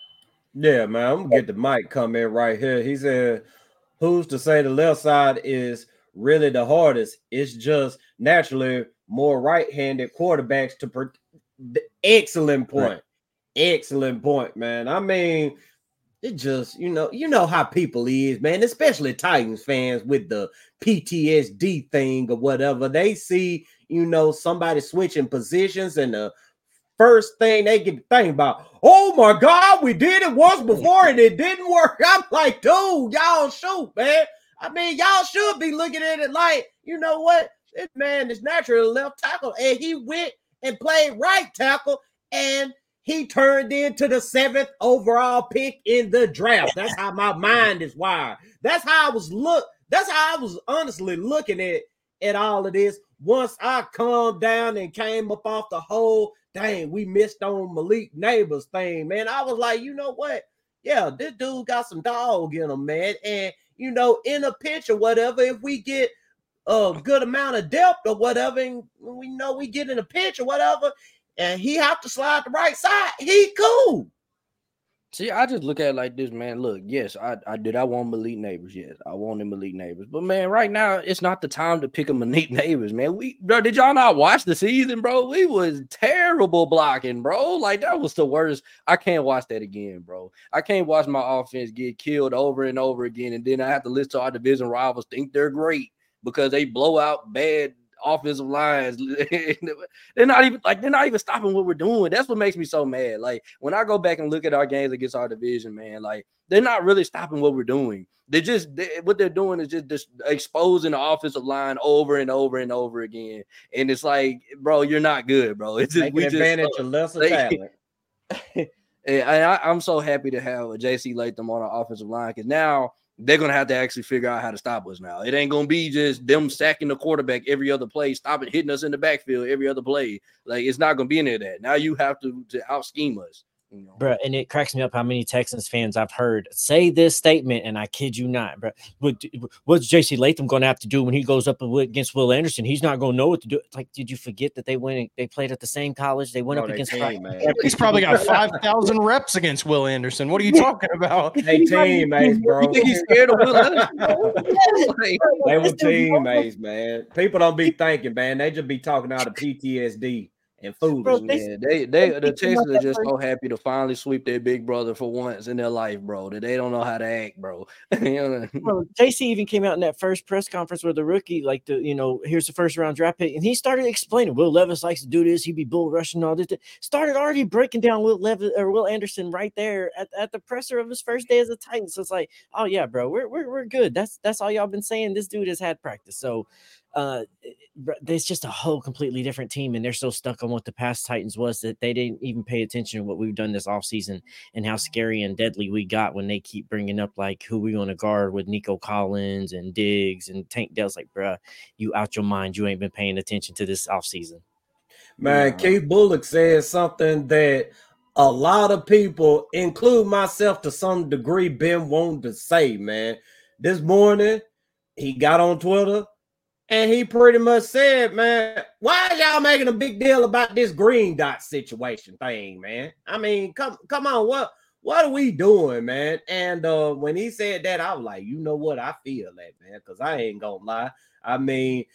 Yeah, man, I'm gonna get the mic come in right here. He said, who's to say the left side is really the hardest? It's just naturally more right-handed quarterbacks to per- excellent point. Right. Excellent point, man. I mean, it just, you know, you know how people is, man, especially Titans fans with the P T S D thing or whatever. They see, you know, somebody switching positions and the first thing they get to think about, oh my God, we did it once before and it didn't work. I'm like, dude, y'all shoot, man. I mean, y'all should be looking at it like, you know what? This man is naturally left tackle, and he went and played right tackle, and he turned into the seventh overall pick in the draft. That's how my mind is wired. That's how I was look. That's how I was honestly looking at, at all of this. Once I calmed down and came up off the whole, dang, we missed on Malik Neighbors thing, man. I was like, you know what? Yeah, this dude got some dog in him, man. And, you know, in a pinch or whatever, if we get a good amount of depth or whatever, and we know we get in a pinch or whatever, and he have to slide the right side, he cool. See, I just look at it like this, man. Look, yes, I, I did. I want Malik Neighbors. Yes, I wanted Malik Neighbors. But, man, right now, it's not the time to pick a Malik Neighbors, man. We, bro, did y'all not watch the season, bro? We was terrible blocking, bro. Like, that was the worst. I can't watch that again, bro. I can't watch my offense get killed over and over again, and then I have to listen to our division rivals think they're great because they blow out bad offensive lines. They're not even like they're not even stopping what we're doing. That's what makes me so mad. Like when I go back and look at our games against our division, man, like they're not really stopping what we're doing. They just they, what they're doing is just, just exposing the offensive line over and over and over again. And it's like, bro, you're not good, bro. It's just Taking we advantage just of lesser like, talent. And I, I'm so happy to have a J C Latham on our offensive line because now they're going to have to actually figure out how to stop us now. It ain't going to be just them sacking the quarterback every other play, stopping, hitting us in the backfield every other play. Like, it's not going to be any of that. Now you have to, to out-scheme us. You know? Bro, and it cracks me up how many Texans fans I've heard say this statement, and I kid you not, bro. What, what's J C Latham going to have to do when he goes up against Will Anderson? He's not going to know what to do. Like, did you forget that they went? They played at the same college. They went No, up they against. team, man. He's probably got five thousand reps against Will Anderson. What are you talking about? They teammates, bro. You think he's scared of Will Anderson? Like, They were teammates, man. People don't be thinking, man. They just be talking out of P T S D and foolishness. yeah, they they the Texans are just so happy to finally sweep their big brother for once in their life, bro. That they don't know how to act, bro. You know? Bro, J C even came out in that first press conference where the rookie, like the, you know, here's the first round draft pick, and he started explaining Will Levis likes to do this. He'd be bull rushing all this. Started already breaking down Will Levis or Will Anderson right there at, at the presser of his first day as a Titan. So it's like, oh yeah, bro, we're we're we're good. That's that's all y'all been saying. This dude has had practice. So uh there's just a whole completely different team, and they're so stuck on what the past Titans was that they didn't even pay attention to what we've done this offseason and how scary and deadly we got when they keep bringing up like who we going to guard with Nico Collins and Diggs and Tank Dell's. Like, bruh, you out your mind. You ain't been paying attention to this offseason. Man, yeah. Keith Bullock said something that a lot of people, include myself to some degree, been wanting to say, man. This morning, he got on Twitter, and he pretty much said, man, why is y'all making a big deal about this green dot situation thing, man? I mean, come come on, what what are we doing, man? And uh, when he said that, I was like, you know what? I feel that, man, because I ain't gonna lie. I mean,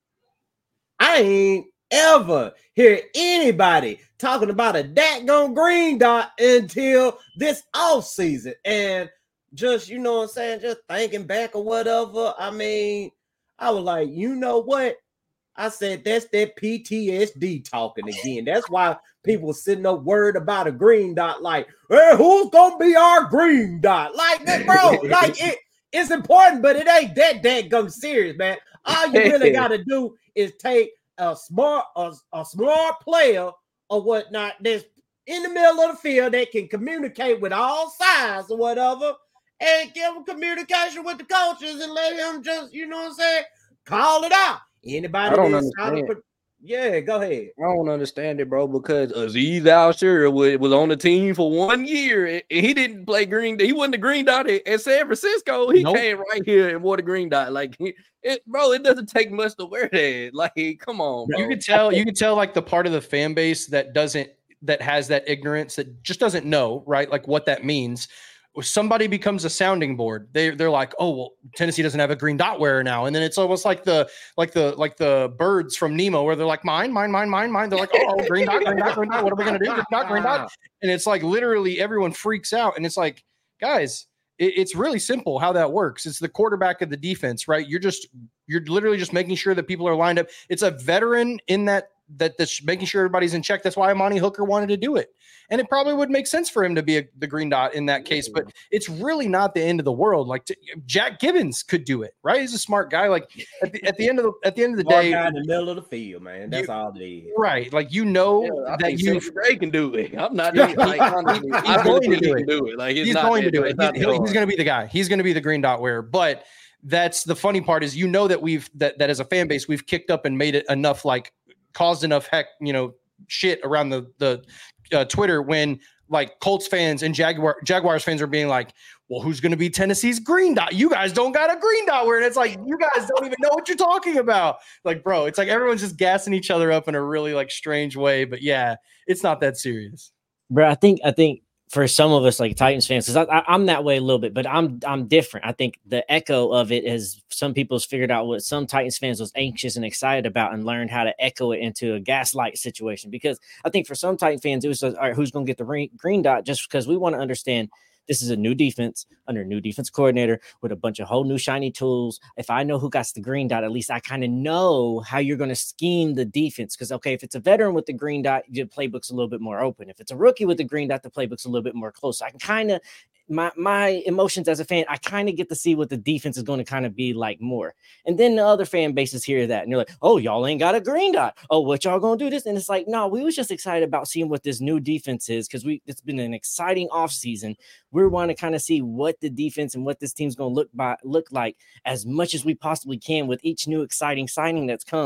I ain't ever hear anybody talking about a daggone green dot until this offseason. And just, you know what I'm saying, just thinking back or whatever, I mean, I was like, you know what? I said, that's that P T S D talking again. That's why people sitting up worried about a green dot. Like, hey, who's gonna be our green dot? Like that, bro. Like it, it's important, but it ain't that daggum serious, man. All you really gotta do is take a smart, a, a smart player or whatnot that's in the middle of the field that can communicate with all sides or whatever, and give him communication with the coaches and let him just, you know what I'm saying, call it out. Anybody I don't that's understand. Put, yeah, go ahead. I don't understand it, bro, because Azeez Al-Shurra was, was on the team for one year, and he didn't play green. He wasn't the green dot at, at San Francisco. He nope. came right here and wore the green dot. Like, it, bro, it doesn't take much to wear that. Like, come on, bro. You could tell. You could tell, like, the part of the fan base that doesn't, that has that ignorance, that just doesn't know, right, like what that means. Somebody becomes a sounding board. They they're like, oh well, Tennessee doesn't have a green dot wearer now, and then it's almost like the like the like the birds from Nemo, where they're like, mine, mine, mine, mine, mine. They're like, oh, green dot, green dot, green dot. What are we gonna do? Green dot, green dot. And it's like literally everyone freaks out, and it's like, guys, it, it's really simple how that works. It's the quarterback of the defense, right? You're just you're literally just making sure that people are lined up. It's a veteran in that that that's making sure everybody's in check. That's why Amani Hooker wanted to do it. And it probably would make sense for him to be a, the green dot in that case, but it's really not the end of the world. Like to, Jack Gibbons could do it, right? He's a smart guy. Like at the, at the end of the at the end of the smart day, guy in the middle of the field, man. That's you, all it is, right? Like you know yeah, that you Ray can do it. I'm not even, like honestly, he's I going really to do it. do it. Like he's going to do it. He's, he's going to be the guy. He's going to be the green dot wearer. But that's the funny part is you know that we've that that as a fan base we've kicked up and made it enough, like caused enough heck you know shit around the the uh, Twitter when. Like Colts fans and Jaguar Jaguars fans are being like, well, who's going to be Tennessee's green dot? You guys don't got a green dot where it's like, you guys don't even know what you're talking about. Like, bro, it's like everyone's just gassing each other up in a really like strange way. But yeah, it's not that serious. Bro, I think, I think for some of us like Titans fans, because I, I, I'm that way a little bit, but I'm I'm different. I think the echo of it is some people's figured out what some Titans fans was anxious and excited about and learned how to echo it into a gaslight situation. Because I think for some Titan fans, it was just, all right, who's going to get the green, green dot? Just because we want to understand this is a new defense under a new defense coordinator with a bunch of whole new shiny tools. If I know who got the green dot, at least I kind of know how you're going to scheme the defense. Because, okay, if it's a veteran with the green dot, the playbook's a little bit more open. If it's a rookie with the green dot, the playbook's a little bit more close. So I can kind of, my my emotions as a fan, I kind of get to see what the defense is going to kind of be like more. And then the other fan bases hear that and they're like, oh, y'all ain't got a green dot. Oh, what y'all going to do this? And it's like, no, we was just excited about seeing what this new defense is because we it's been an exciting offseason. We want to kind of see what the defense and what this team's going to look by look like as much as we possibly can with each new exciting signing that comes.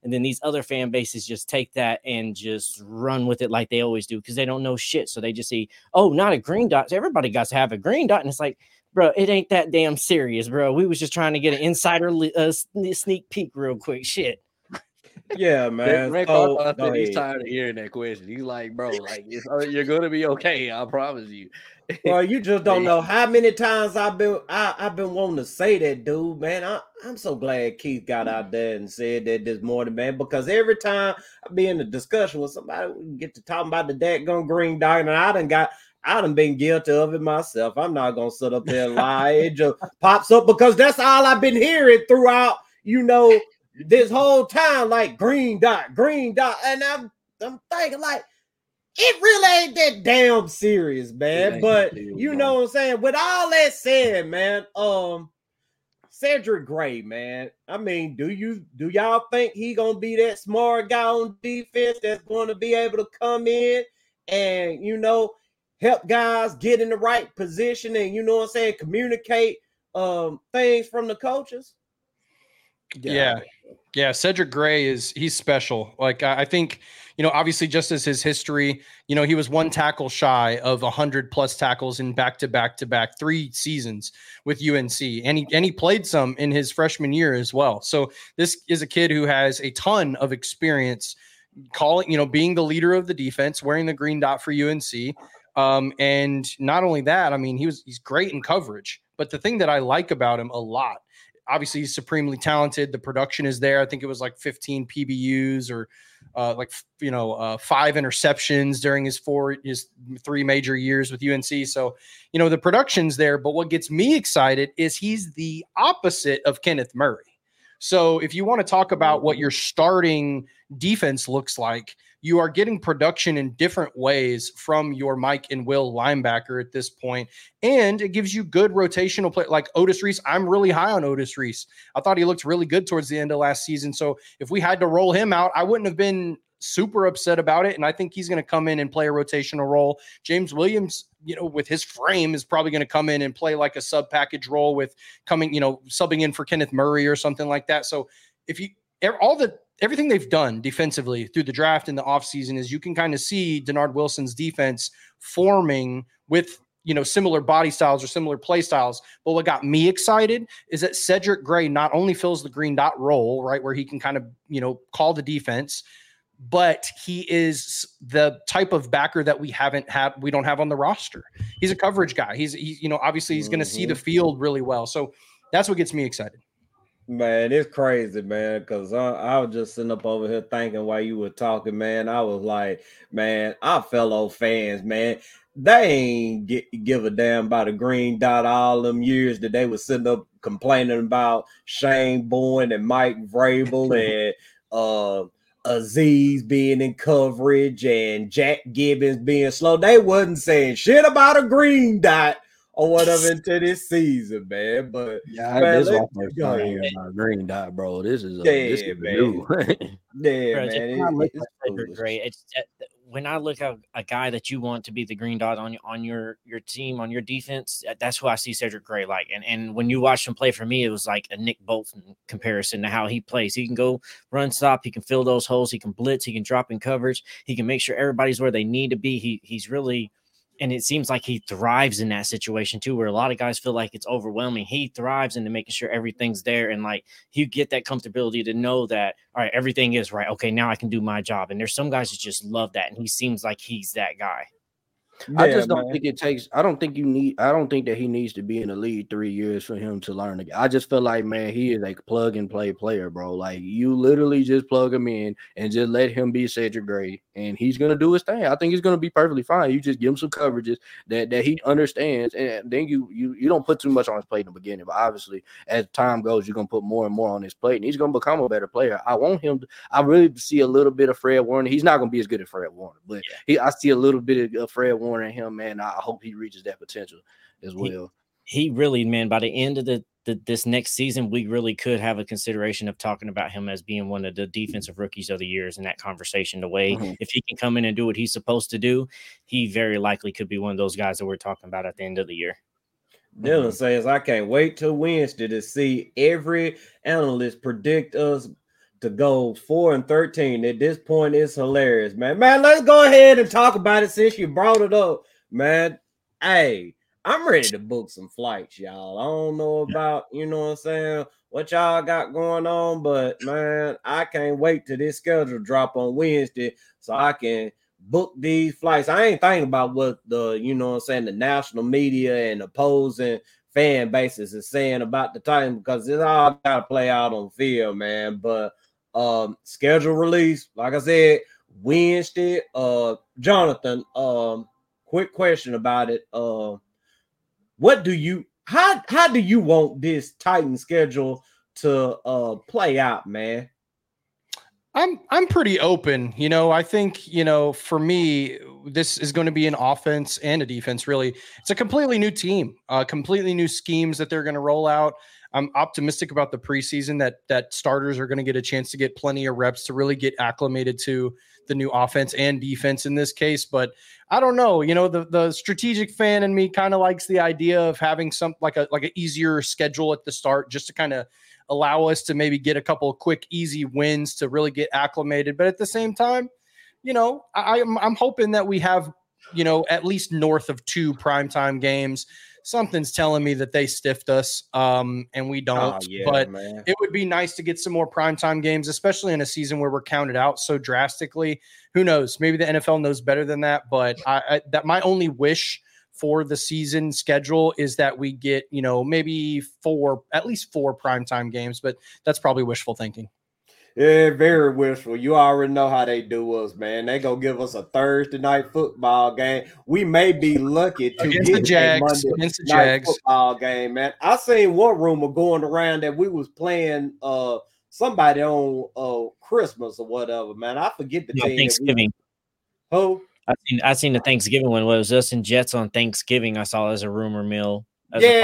And then these other fan bases just take that and just run with it like they always do because they don't know shit. So they just see, oh, not a green dot. So everybody got to have a green dot. And it's like, bro, it ain't that damn serious, bro. We was just trying to get an insider uh, sneak peek real quick. Shit. Yeah, man. Rick So, Arthur go said he's ahead. tired of hearing that question. He's like, bro, like it's, uh, you're gonna be okay. I promise you. Well, you just don't know how many times I've been I, I've been wanting to say that, dude, man. I, I'm so glad Keith got out there and said that this morning, man, because every time I be in a discussion with somebody, we get to talking about the daggone green dot, and I done got I done been guilty of it myself. I'm not gonna sit up there and lie. It just pops up because that's all I've been hearing throughout, you know, this whole time, like green dot, green dot. And I'm I'm thinking like it really ain't that damn serious, man. But serious, you bro. know what I'm saying? With all that said, man, um Cedric Gray, man. I mean, do you do y'all think he gonna be that smart guy on defense that's gonna be able to come in and, you know, help guys get in the right position and, you know what I'm saying, communicate um things from the coaches? Yeah. Yeah. Cedric Gray is he's special. Like I, I think, you know, obviously just as his history, you know, he was one tackle shy of a hundred plus tackles in back to back to back three seasons with U N C. And he, and he played some in his freshman year as well. So this is a kid who has a ton of experience calling, you know, being the leader of the defense, wearing the green dot for U N C. Um, and not only that, I mean, he was, he's great in coverage, but the thing that I like about him a lot, obviously he's supremely talented. The production is there. I think it was like fifteen P B Us or uh, like, you know, uh, five interceptions during his four, his three major years with U N C. So, you know, the production's there, but what gets me excited is he's the opposite of Kenneth Murray. So if you want to talk about what your starting defense looks like, you are getting production in different ways from your Mike and Will linebacker at this point. And it gives you good rotational play like Otis Reese. I'm really high on Otis Reese. I thought he looked really good towards the end of last season. So if we had to roll him out, I wouldn't have been super upset about it. And I think he's going to come in and play a rotational role. James Williams, you know, with his frame is probably going to come in and play like a sub package role with coming, you know, subbing in for Kenneth Murray or something like that. So if you, all the, everything they've done defensively through the draft and the offseason is you can kind of see Denard Wilson's defense forming with, you know, similar body styles or similar play styles. But what got me excited is that Cedric Gray not only fills the green dot role, right, where he can kind of, you know, call the defense, but he is the type of backer that we haven't had, we don't have on the roster. He's a coverage guy. He's, he, you know, obviously he's mm-hmm. going to see the field really well. So that's what gets me excited. Man, it's crazy, man, because I, I was just sitting up over here thinking while you were talking, man. I was like, man, our fellow fans, man, they ain't get, give a damn about a green dot all them years that they were sitting up complaining about Shane Bourne and Mike Vrabel and uh, Aziz being in coverage and Jack Gibbons being slow. They wasn't saying shit about a green dot or whatever into this season, man. But yeah, man, this is my first time hearing about green dot, bro. This is, a, yeah, this is man. new. yeah, Bro, man. It, It, it's it's great. It's uh, when I look at a guy that you want to be the green dot on on your your team, on your defense, that's who I see Cedric Gray like. And and when you watch him play, for me, it was like a Nick Bolton comparison to how he plays. He can go run stop, he can fill those holes, he can blitz, he can drop in coverage, he can make sure everybody's where they need to be. He he's really. And it seems like he thrives in that situation too, where a lot of guys feel like it's overwhelming. He thrives into making sure everything's there. And like, you get that comfortability to know that, all right, everything is right. Okay, now I can do my job. And there's some guys that just love that. And he seems like he's that guy. I Yeah, just don't man. think it takes. I don't think you need. I don't think that he needs to be in the league three years for him to learn. Again. I just feel like, man, he is a plug and play player, bro. Like you literally just plug him in and just let him be Cedric Gray, and he's gonna do his thing. I think he's gonna be perfectly fine. You just give him some coverages that, that he understands, and then you you you don't put too much on his plate in the beginning. But obviously, as time goes, you're gonna put more and more on his plate, and he's gonna become a better player. I want him. To, I really see a little bit of Fred Warner. He's not gonna be as good as Fred Warner, but yeah. he I see a little bit of Fred Warner in him, man. I hope he reaches that potential as well. He, he really, man, by the end of the, the this next season, we really could have a consideration of talking about him as being one of the defensive rookies of the years in that conversation. The way, mm-hmm. if he can come in and do what he's supposed to do, he very likely could be one of those guys that we're talking about at the end of the year. Dylan mm-hmm. says, I can't wait till Wednesday to see every analyst predict us to go four and thirteen at this point is hilarious, man. Man, let's go ahead and talk about it since you brought it up, man. Hey, I'm ready to book some flights, y'all. I don't know about, you know what I'm saying, what y'all got going on, but man, I can't wait till this schedule drop on Wednesday so I can book these flights. I ain't thinking about what the, you know what I'm saying, the national media and opposing fan bases is saying about the Titans because it's all got to play out on field, man. But um, schedule release, like I said, Wednesday. Uh, Jonathan, um, quick question about it. Uh, what do you how how do you want this Titan schedule to uh play out, man? I'm I'm pretty open. You know, I think, you know, for me, this is going to be an offense and a defense, really. It's a completely new team, uh, completely new schemes that they're going to roll out. I'm optimistic about the preseason that that starters are going to get a chance to get plenty of reps to really get acclimated to the new offense and defense in this case. But I don't know, you know, the, the strategic fan in me kind of likes the idea of having some like a like an easier schedule at the start just to kind of allow us to maybe get a couple of quick, easy wins to really get acclimated. But at the same time, you know, I, I'm, I'm hoping that we have, you know, at least north of two primetime games. Something's telling me that they stiffed us um, and we don't. Oh, yeah, but man. It would be nice to get some more primetime games, especially in a season where we're counted out so drastically. Who knows? Maybe the N F L knows better than that. But I, I, that my only wish for the season schedule is that we get, you know, maybe four, at least four primetime games, but that's probably wishful thinking. Yeah, very wishful. You already know how they do us, man. They gonna give us a Thursday night football game. We may be lucky to Against get the Jags, a Monday against the night Jags. football game, man. I seen one rumor going around that we was playing uh somebody on uh Christmas or whatever, man. I forget the No, team. Thanksgiving. We, who? I seen I seen the Thanksgiving one. What, it was us and Jets on Thanksgiving. I saw as a rumor mill. As Yeah,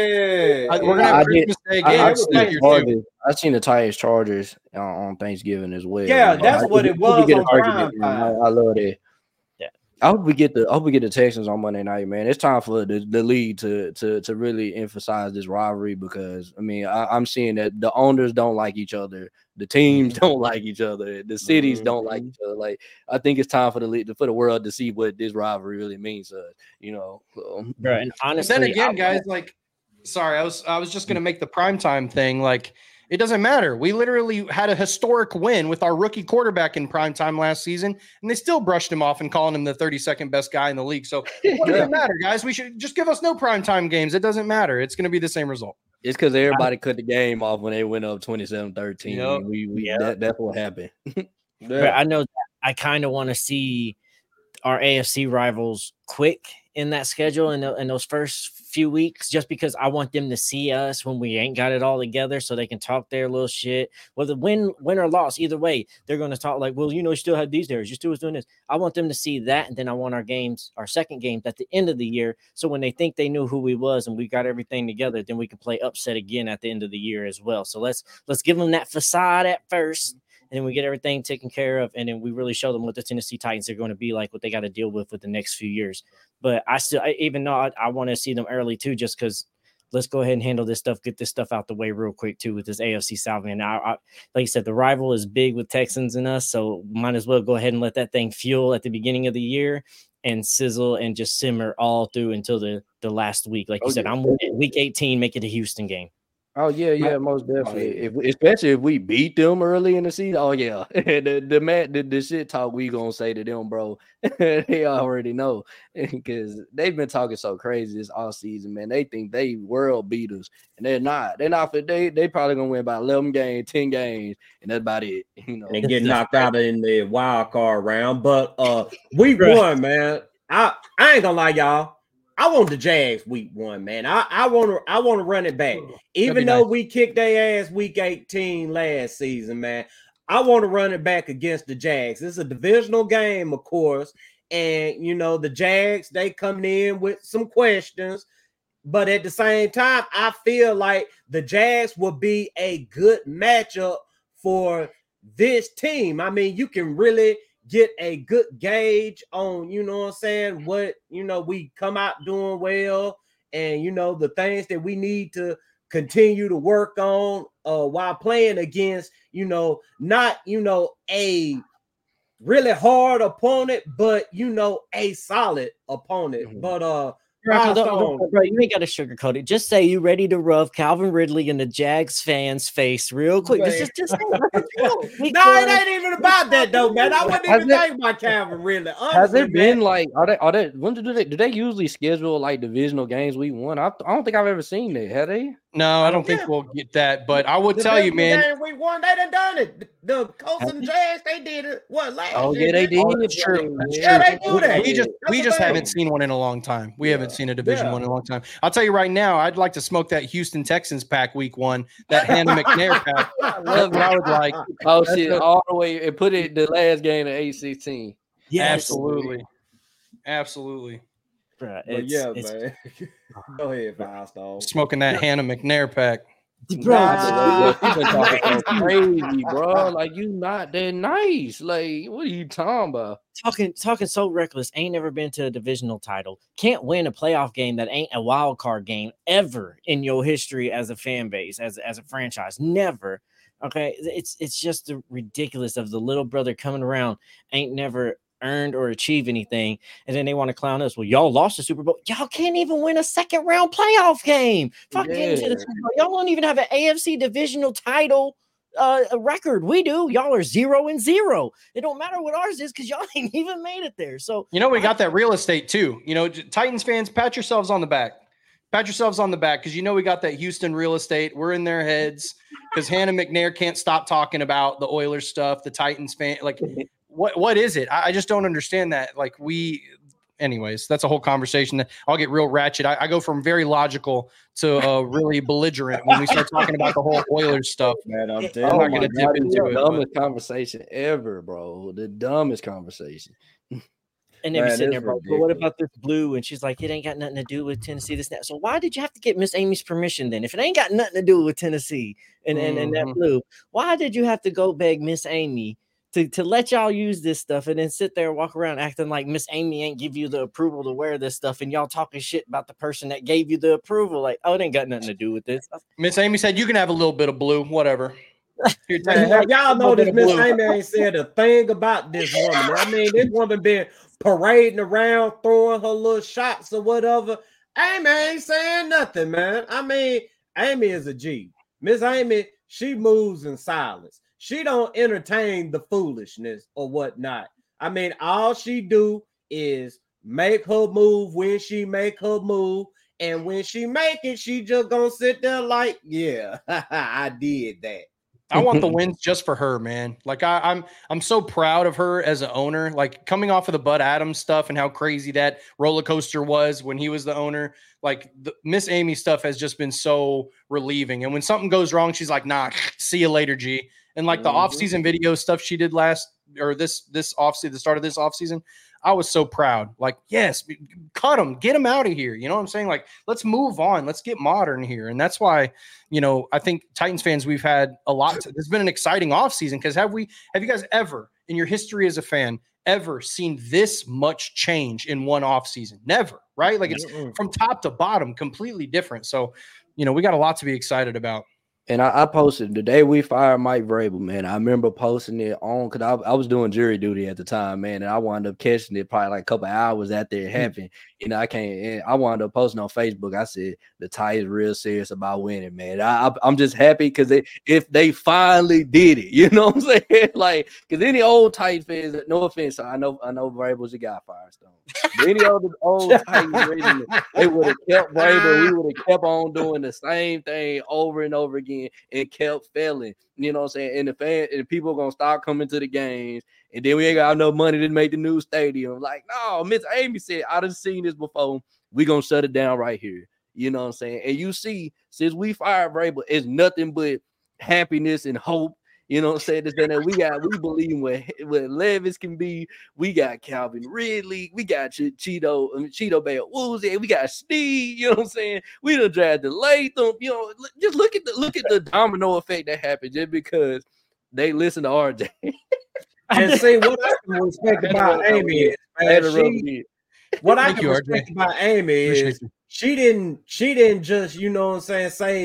a I, we're gonna I have did- Christmas Day I, games. I've, was seen like the you Chargers, I've seen the Titans Chargers on, on Thanksgiving as well. Yeah, You know, that's I- what we- it we was get on an argument, prime man. I, time. I love that. Yeah. I hope we get the I hope we get the Texans on Monday night, man. It's time for the, the league to to to really emphasize this rivalry because I mean I, I'm seeing that the owners don't like each other, the teams Mhm. don't like each other, the cities don't like Mhm. each other. Like I think it's time for the league for the world to see what this rivalry really means to us. You know, so. Bro, and But honestly, then again, I- guys, like, sorry, I was I was just gonna make the primetime thing. Like, it doesn't matter. We literally had a historic win with our rookie quarterback in primetime last season, and they still brushed him off and calling him the thirty-second best guy in the league. So what does it matter, guys? We should just give us no primetime games. It doesn't matter. It's gonna be the same result. It's because everybody cut the game off when they went up twenty-seven thirteen. Yep. We, we Yep. that, that's what happened. But I know that I kind of want to see our A F C rivals quick in that schedule in, the, in those first few weeks, just because I want them to see us when we ain't got it all together so they can talk their little shit. Whether win, win or loss, either way, they're going to talk like, well, you know, you still had these areas. You still was doing this. I want them to see that. And then I want our games, our second games at the end of the year. So when they think they knew who we was and we got everything together, then we can play upset again at the end of the year as well. So let's, let's give them that facade at first. And then we get everything taken care of, and then we really show them what the Tennessee Titans are going to be like, what they got to deal with with the next few years. But I still, I, even though I, I want to see them early too, just because let's go ahead and handle this stuff, get this stuff out the way real quick too with this A F C South. Man, I, I, like you said, the rival is big with Texans and us, so might as well go ahead and let that thing fuel at the beginning of the year and sizzle and just simmer all through until the the last week. Like you Oh, said, yeah. I'm with it. Week eighteen, make it a Houston game. Oh yeah, yeah, most definitely. yeah. If especially if we beat them early in the season, oh yeah, the the man, the, the shit talk we gonna say to them, bro. They already know because they've been talking so crazy this all season, man. They think they world beaters, and they're not. They're not. They they probably gonna win about eleven games, ten games, and that's about it. You know, and get knocked out in the wild card round. But uh week Right. one, man, I I ain't gonna lie, y'all. I want the Jags week one, man. I, I want to I want to run it back. Even be though nice. we kicked their ass week eighteen last season, man. I want to run it back against the Jags. It's a divisional game, of course. And you know, the Jags, they coming in with some questions. But at the same time, I feel like the Jags will be a good matchup for this team. I mean, you can really get a good gauge on, you know what I'm saying, what, you know, we come out doing well and, you know, the things that we need to continue to work on uh, while playing against, you know, not, you know, a really hard opponent, but, you know, a solid opponent. Mm-hmm. But, uh, Bro, bro, you ain't got to sugarcoat it. Just say you ready to rub Calvin Ridley in the Jags fans' face real quick. Just, just, just no, it ain't even about that though, man. I wouldn't even it, think about Calvin Ridley. Honestly, has it been man. like are they are they when do they do they usually schedule like divisional games week one? I, I don't think I've ever seen that. Have they? No, I don't yeah. think we'll get that. But I would the tell you, man. Game week one, they done done it. The Colts and Jags, they did it. What last Oh year? yeah, they did. Oh, that's true. That's yeah, true. they do that. We just that's we just haven't seen one in a long time. We yeah. haven't seen a division yeah. one in a long time. I'll tell you right now, I'd like to smoke that Houston Texans pack week one, that Hannah McNair pack. That's what I would like. Oh shit, a- all the way and put it the last game of eight sixteen. Yeah, absolutely. Absolutely. Bruh, it's, yeah, it's, man. Go ahead, Firestone. Smoking that Hannah McNair pack. Bro, nah, you been talking so crazy, bro. Like you not that nice. Like, what are you talking about? Talking talking so reckless. Ain't never been to a divisional title. Can't win a playoff game that ain't a wild card game ever in your history as a fan base, as as a franchise. Never. Okay, it's it's just the ridiculous of the little brother coming around. Ain't never earned or achieve anything, and then they want to clown us. Well, y'all lost the Super Bowl. Y'all can't even win a second round playoff game. Fuck yeah. Into the Super Bowl. Y'all don't even have an A F C divisional title uh record. We do. Y'all are zero and zero. It don't matter what ours is because y'all ain't even made it there. So you know we got that real estate too. You know, Titans fans, pat yourselves on the back. Pat yourselves on the back because you know we got that Houston real estate. We're in their heads because Hannah McNair can't stop talking about the Oilers stuff. The Titans fan, like. What what is it? I, I just don't understand that. Like we, anyways, that's a whole conversation. That I'll get real ratchet. I, I go from very logical to uh, really belligerent when we start talking about the whole Oilers stuff. Man, I'm, I'm not going to dip into it. The dumbest but. conversation ever, bro. The dumbest conversation. And then be sitting there, bro, but what about this blue? And she's like, it ain't got nothing to do with Tennessee. This, that. So why did you have to get Miss Amy's permission then? If it ain't got nothing to do with Tennessee and, mm-hmm. and, and that blue, why did you have to go beg Miss Amy To, to let y'all use this stuff and then sit there and walk around acting like Miss Amy ain't give you the approval to wear this stuff and y'all talking shit about the person that gave you the approval? Like, oh, it ain't got nothing to do with this. Miss Amy said you can have a little bit of blue, whatever. Here, man, y'all know this Miss Amy ain't said a thing about this woman. I mean, this woman been parading around, throwing her little shots or whatever. Amy ain't saying nothing, man. I mean, Amy is a G. Miss Amy, she moves in silence. She don't entertain the foolishness or whatnot. I mean, all she do is make her move when she make her move. And when she make it, she just gonna sit there like, yeah, I did that. I want the wins just for her, man. Like I, I'm, I'm so proud of her as an owner. Like coming off of the Bud Adams stuff and how crazy that roller coaster was when he was the owner. Like the Miss Amy stuff has just been so relieving. And when something goes wrong, she's like, "Nah, see you later, G." And like the mm-hmm. off-season video stuff she did last or this this offseason, the start of this offseason, I was so proud. Like, yes, cut them, get them out of here. You know what I'm saying? Like, let's move on. Let's get modern here. And that's why, you know, I think Titans fans, we've had a lot. To, it's been an exciting offseason because have we, have you guys ever in your history as a fan ever seen this much change in one offseason? Never, right? Like it's mm-hmm. from top to bottom, completely different. So, you know, we got a lot to be excited about. And I, I posted the day we fired Mike Vrabel, man. I remember posting it on because I, I was doing jury duty at the time, man. And I wound up catching it probably like a couple hours after it happened. You know, I can't. And I wound up posting on Facebook. I said the Titans real serious about winning, man. I, I, I'm just happy because if they finally did it, you know what I'm saying? Like, because any old Titans fans, no offense, I know I know Vrabel's a guy, Firestone. But any old old Titans, they would have kept Vrabel. We would have kept on doing the same thing over and over again. And kept failing, you know what I'm saying? And the fan and the people are gonna start coming to the games, and then we ain't got enough money to make the new stadium. Like, no, Miss Amy said, I done seen this before. We gonna shut it down right here. You know what I'm saying? And you see, since we fired Vrabel, it's nothing but happiness and hope. You know what I'm saying? That we got, we believe what, what Levis can be. We got Calvin Ridley. We got Ch- Cheeto, I mean, Cheeto Bay Woozy. We got Steve. You know what I'm saying? We done drafted Latham. You know, just look at the look at the domino effect that happened just because they listen to R J. And see what I can respect about Amy is, man, she, what I can respect about Amy is she didn't she didn't just, you know what I'm saying, say,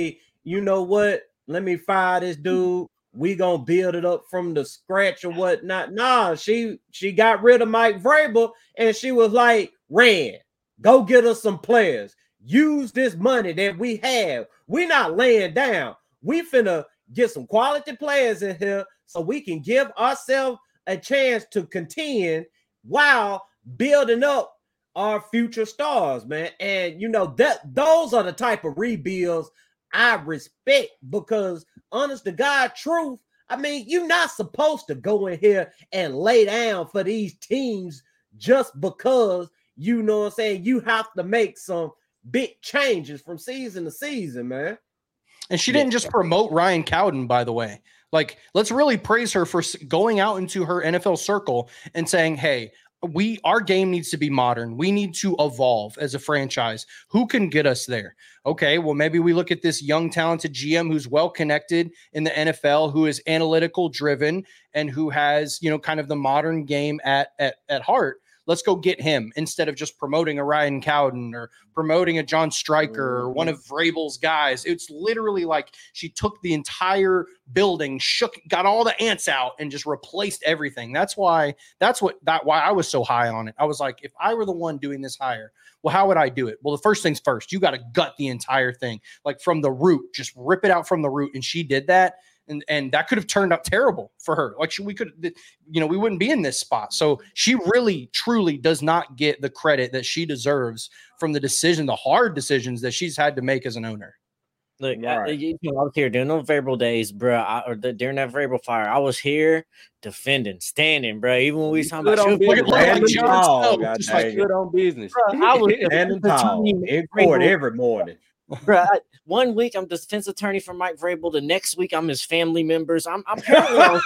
you know what? Let me fire this dude. We gonna build it up from the scratch or whatnot. Nah, she she got rid of Mike Vrabel and she was like, Rand, go get us some players. Use this money that we have. We're not laying down. We finna get some quality players in here so we can give ourselves a chance to contend while building up our future stars, man. And you know that those are the type of rebuilds I respect, because honest to God truth, I mean, you're not supposed to go in here and lay down for these teams just because, you know what I'm saying, you have to make some big changes from season to season, man. And she didn't just promote Ryan Cowden, by the way. Like, let's really praise her for going out into her N F L circle and saying, hey, we our game needs to be modern. We need to evolve as a franchise. Who can get us there? Okay, well, maybe we look at this young, talented G M who's well connected in the N F L, who is analytical driven, and who has, you know, kind of the modern game at at, at heart. Let's go get him instead of just promoting a Ryan Cowden or promoting a John Stryker or one of Vrabel's guys. It's literally like she took the entire building, shook, got all the ants out, and just replaced everything. That's why. That's what that why I was so high on it. I was like, if I were the one doing this hire, well, how would I do it? Well, the first things first, you got to gut the entire thing, like from the root, just rip it out from the root. And she did that. And, and that could have turned out terrible for her. Like she, we could, you know, we wouldn't be in this spot. So she really, truly does not get the credit that she deserves from the decision, the hard decisions that she's had to make as an owner. Look, right. I, you know, I was here during those Vrabel days, bro, I, or the, during that Vrabel fire. I was here defending, standing, bro. Even when we was talking good about on business, like John Snow, just like good on business. Bro, I was standing tall in court every morning. Bro, I, one week I'm defense attorney for Mike Vrabel. The next week I'm his family members. I'm, I'm apparently.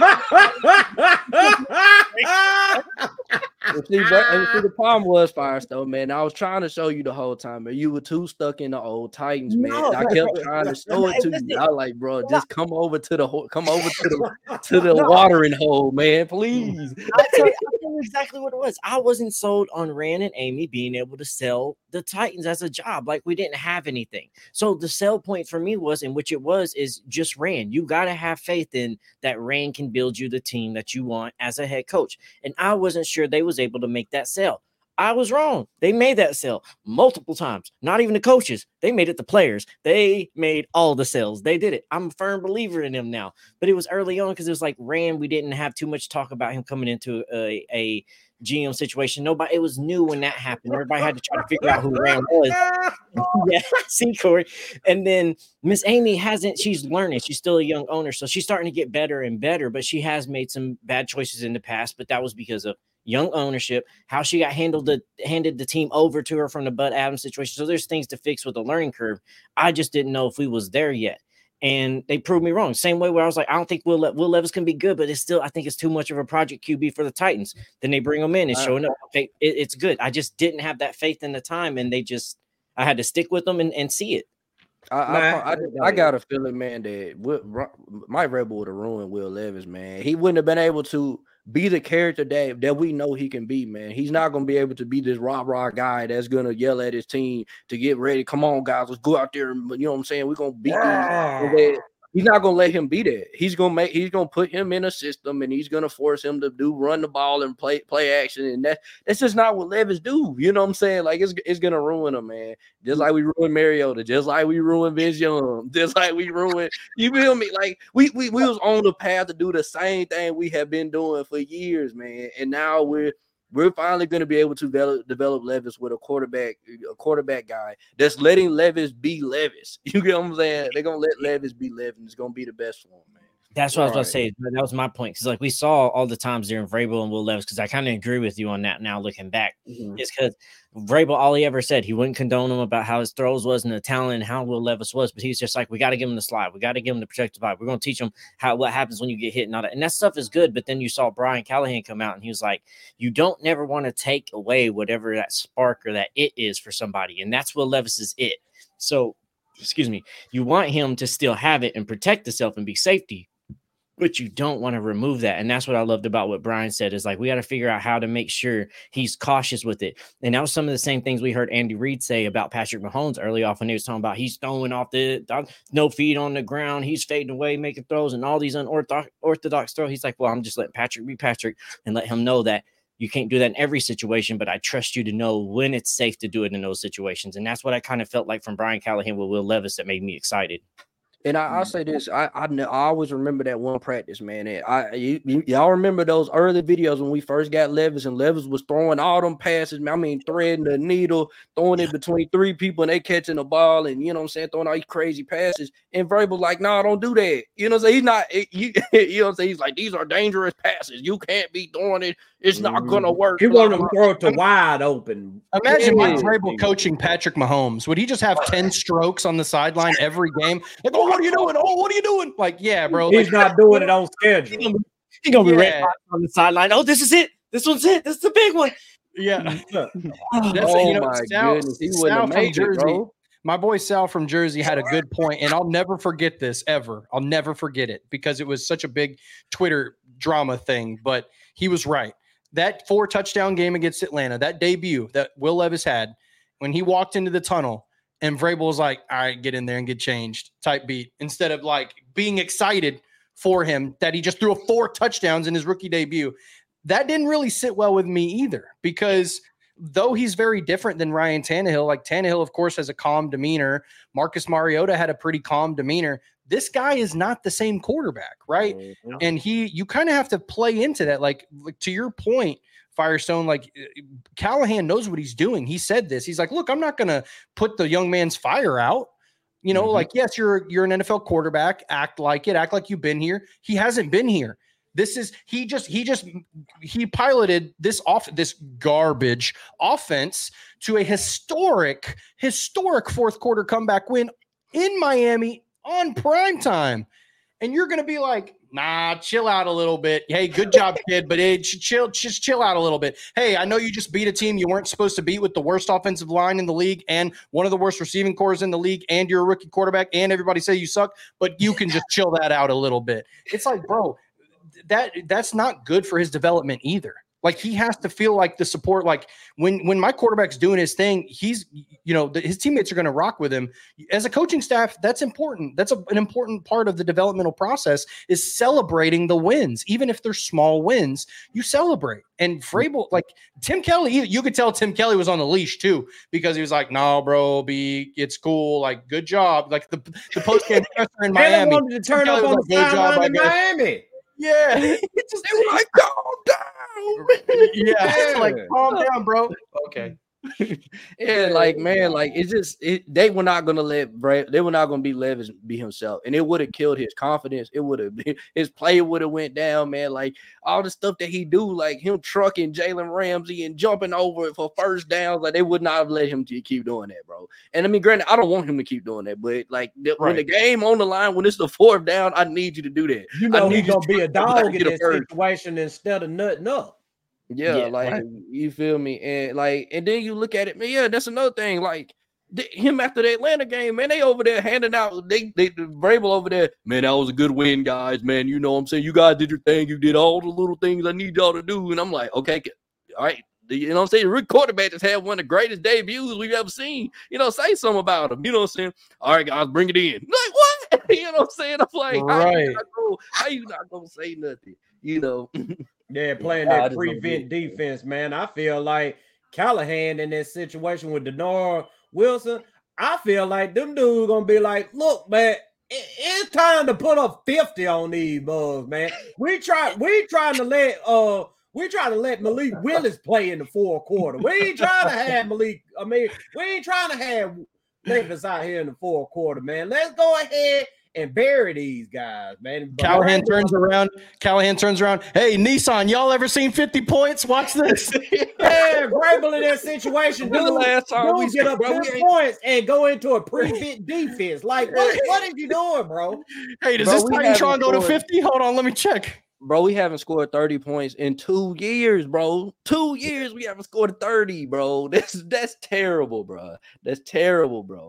see, but, see, the problem was, Firestone, man. I was trying to show you the whole time, man. You were too stuck in the old Titans, man. No, I kept trying to show it to you. I was like, bro, just come over to the come over to the to the no. watering hole, man, please. I'll tell, you, I'll tell you exactly what it was. I wasn't sold on Rand and Amy being able to sell the Titans as a job. Like, we didn't have anything. So the sell point for me was, in which it was, is just Rand. You got to have faith in that Rand can build you the team that you want as a head coach. And I wasn't sure they was able to make that sell. I was wrong. They made that sell multiple times. Not even the coaches. They made it the players. They made all the sales. They did it. I'm a firm believer in them now. But it was early on because it was like Rand. We didn't have too much talk about him coming into a, a G M situation. Nobody. It was new when that happened. Everybody had to try to figure out who Rand was. Yeah, see, Corey. And then Miss Amy hasn't. She's learning. She's still a young owner, so she's starting to get better and better. But she has made some bad choices in the past. But that was because of young ownership, how she got handled the handed the team over to her from the Bud Adams situation. So there's things to fix with the learning curve. I just didn't know if we was there yet. And they proved me wrong. Same way where I was like, I don't think Will, Le- Will Levis can be good, but it's still, I think it's too much of a project Q B for the Titans. Then they bring him in and showing up. Okay, it, it's good. I just didn't have that faith in the time. And they just, I had to stick with them and, and see it. I, I, I, I got a feeling, man, that Will, Mike Vrabel would have ruined Will Levis, man. He wouldn't have been able to be the character that, that we know he can be, man. He's not going to be able to be this rah-rah guy that's going to yell at his team to get ready. Come on, guys, let's go out there. And, you know what I'm saying? We're going to beat yeah. these. He's not going to let him be that. He's going to make, he's going to put him in a system, and he's going to force him to do run the ball and play play action. And that that's just not what Levis do. You know what I'm saying? Like, it's, it's going to ruin him, man. Just like we ruined Mariota, just like we ruined Vince Young, just like we ruined, you feel me? Like, we, we, we was on the path to do the same thing we have been doing for years, man. And now we're, We're finally going to be able to develop, develop Levis with a quarterback, a quarterback guy that's letting Levis be Levis. You get what I'm saying? They're going to let Levis be Levis. It's going to be the best for him, man. That's what all I was about right. to say. That was my point. Because, like, we saw all the times during Vrabel and Will Levis, because I kind of agree with you on that now looking back. Mm-hmm. It's because Vrabel, all he ever said, he wouldn't condone him about how his throws was and the talent and how Will Levis was. But he's just like, we got to give him the slide. We got to give him the protective slide. We're going to teach him how what happens when you get hit and all that. And that stuff is good. But then you saw Brian Callahan come out and he was like, you don't never want to take away whatever that spark or that it is for somebody. And that's Will Levis's it. So, excuse me, you want him to still have it and protect himself and be safety. but you don't want to remove that. And that's what I loved about what Brian said is like, we got to figure out how to make sure he's cautious with it. And that was some of the same things we heard Andy Reid say about Patrick Mahomes early off when he was talking about he's throwing off the no feet on the ground. He's fading away, making throws and all these unorthodox orthodox throws. He's like, well, I'm just letting Patrick be Patrick and let him know that you can't do that in every situation, but I trust you to know when it's safe to do it in those situations. And that's what I kind of felt like from Brian Callahan with Will Levis that made me excited. And I, I'll say this, I, I I always remember that one practice, man. And I you, you, y'all remember those early videos when we first got Levis and Levis was throwing all them passes. I mean, threading the needle, throwing it between three people and they catching the ball and, you know what I'm saying, throwing all these crazy passes. And Vrabel's like, no, nah, don't do that. You know what I'm saying? He's not, you, you know what I'm saying? He's like, these are dangerous passes. You can't be throwing it. It's not mm-hmm. going to work. He wanted to throw it to wide open. Imagine Mike Vrabel coaching Patrick Mahomes. Would he just have ten strokes on the sideline every game? Like, oh, what are you doing? Oh, what are you doing? Like, yeah, bro. He's like, not doing it on schedule. He's going to be yeah. right on the sideline. Oh, this is it. This one's it. This is the big one. Yeah. That's, oh, you know, my Sal, goodness. He wouldn't have made Jersey, it, bro. My boy Sal from Jersey had a good point, and I'll never forget this ever. I'll never forget it because it was such a big Twitter drama thing, but he was right. That four touchdown game against Atlanta, that debut that Will Levis had, when he walked into the tunnel and Vrabel was like, all right, get in there and get changed type beat, instead of like being excited for him that he just threw a four touchdowns in his rookie debut. That didn't really sit well with me either, because though he's very different than Ryan Tannehill, like Tannehill, of course, has a calm demeanor. Marcus Mariota had a pretty calm demeanor. This guy is not the same quarterback, right? Mm-hmm. And he, you kind of have to play into that. Like, like to your point, Firestone, like Callahan knows what he's doing. He said this. He's like, look, I'm not going to put the young man's fire out. You know, mm-hmm. like, yes, you're, you're an N F L quarterback. Act like it. Act like you've been here. He hasn't been here. This is, he just, he just, he piloted this off, this garbage offense to a historic, historic fourth quarter comeback win in Miami on prime time. And you're going to be like, nah, chill out a little bit. Hey, good job, kid, but hey, chill, just chill out a little bit. Hey, I know you just beat a team you weren't supposed to beat with the worst offensive line in the league and one of the worst receiving cores in the league, and you're a rookie quarterback, and everybody say you suck, but you can just chill that out a little bit. It's like, bro, that that's not good for his development either. Like, he has to feel like the support, like when, when my quarterback's doing his thing, he's, you know, the, his teammates are going to rock with him. As a coaching staff, that's important. That's a, an important part of the developmental process, is celebrating the wins. Even if they're small wins, you celebrate. And Vrabel, like Tim Kelly, you could tell Tim Kelly was on the leash too, because he was like, no, bro, B, it's cool. Like, good job. Like the, the post-game presser in Miami. They wanted to turn up on the sideline in Miami. Yeah. It just, they were like, calm down. Yeah. yeah. Like, calm down, bro. Okay. Yeah, like, man, like, it's just it, they were not gonna let Brad, they were not gonna be Levis be himself, and it would have killed his confidence. It would have his play would have went down, man. Like, all the stuff that he do, like him trucking Jalen Ramsey and jumping over it for first downs, like they would not have let him to keep doing that, bro. And I mean, granted, I don't want him to keep doing that, but like the, right. when the game on the line, when it's the fourth down, I need you to do that. You know, he's gonna be a dog in that situation instead of nutting up. Yeah, yeah, like right. You feel me, and like, and then you look at it, man. Yeah, that's another thing. Like th- him after the Atlanta game, man, they over there handing out. They, they, Vrabel over there, man. That was a good win, guys. Man, you know what I'm saying. You guys did your thing. You did all the little things I need y'all to do, and I'm like, okay, all right. You know what I'm saying? The rookie quarterback just had one of the greatest debuts we've ever seen. You know, say something about him. You know what I'm saying? All right, guys, bring it in. Like, what? You know what I'm saying? I'm like, right. how, you not gonna, how you not gonna say nothing? You know. Yeah, playing that uh, prevent defense, man. I feel like Callahan in that situation with Denard Wilson, I feel like them dudes gonna be like, look, man, it, it's time to put up fifty on these bugs, man. We try, we trying to let uh we trying to let Malik Willis play in the fourth quarter. We ain't trying to have Malik, I mean, we ain't trying to have Levis out here in the fourth quarter, man. Let's go ahead and bury these guys, man. But Callahan right turns now, around. Callahan turns around. Hey, Nissan, y'all ever seen fifty points? Watch this. Yeah, Vrabel in that situation. Dude, last time we get up ten points and go into a prevent defense. Like, what, what are you doing, bro? Hey, does bro, this Titantron go to fifty? Hold on, let me check. Bro, we haven't scored thirty points in two years, bro. Two years we haven't scored thirty, bro. That's that's terrible, bro. That's terrible, bro.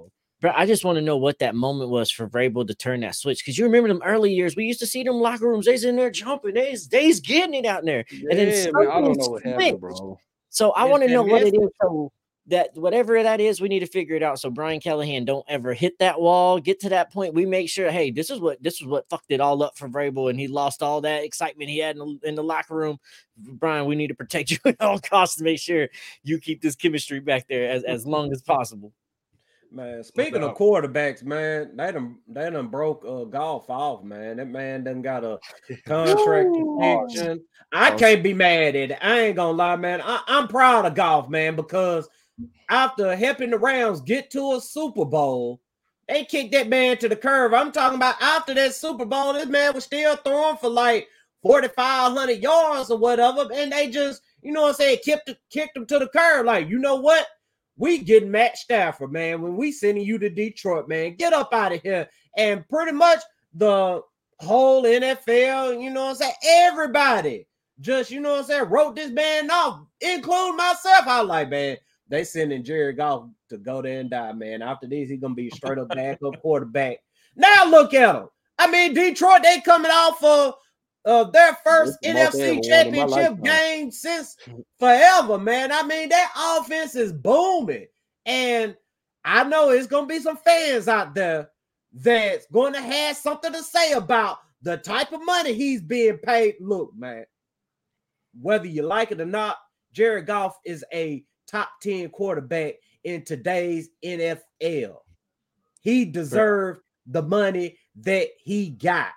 Bro, I just want to know what that moment was for Vrabel to turn that switch. Because you remember them early years, we used to see them locker rooms. They's in there jumping. They's, they's getting it out there. Yeah, and then man, I don't know what switched. happened, bro. So I It's want to know that what it message. is. So that whatever that is, we need to figure it out. So Brian Callahan don't ever hit that wall, get to that point. We make sure, hey, this is what this is what fucked it all up for Vrabel, and he lost all that excitement he had in the, in the locker room. Brian, we need to protect you at all costs to make sure you keep this chemistry back there as, as long as possible. Man, speaking of quarterbacks, man, they done they done broke uh, Golf off, man. That man done got a contract extension. I can't be mad at it. I ain't gonna lie, man. I, I'm proud of Golf, man, because after helping the Rams get to a Super Bowl, they kicked that man to the curve. I'm talking about after that Super Bowl, this man was still throwing for like forty-five hundred yards or whatever, and they just, you know what I'm saying, kicked, kicked him to the curve. Like, you know what? We getting Matt Stafford, man. When we sending you to Detroit, man, get up out of here. And pretty much the whole N F L, you know what I'm saying, everybody just, you know what I'm saying, wrote this man off, including myself. I was like, man, they sending Jared Goff to go there and die, man. After this, he's going to be straight up backup quarterback. Now look at him. I mean, Detroit, they coming off of uh, their first N F C championship game since forever, man. I mean, that offense is booming. And I know it's going to be some fans out there that's going to have something to say about the type of money he's being paid. Look, man, whether you like it or not, Jared Goff is a top ten quarterback in today's N F L. He deserved the money that he got.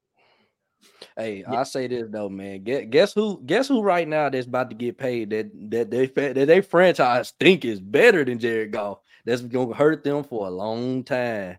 Hey, I say this though, man. Guess, guess who? Guess who right now that's about to get paid that that they that they franchise think is better than Jared Goff. That's gonna hurt them for a long time.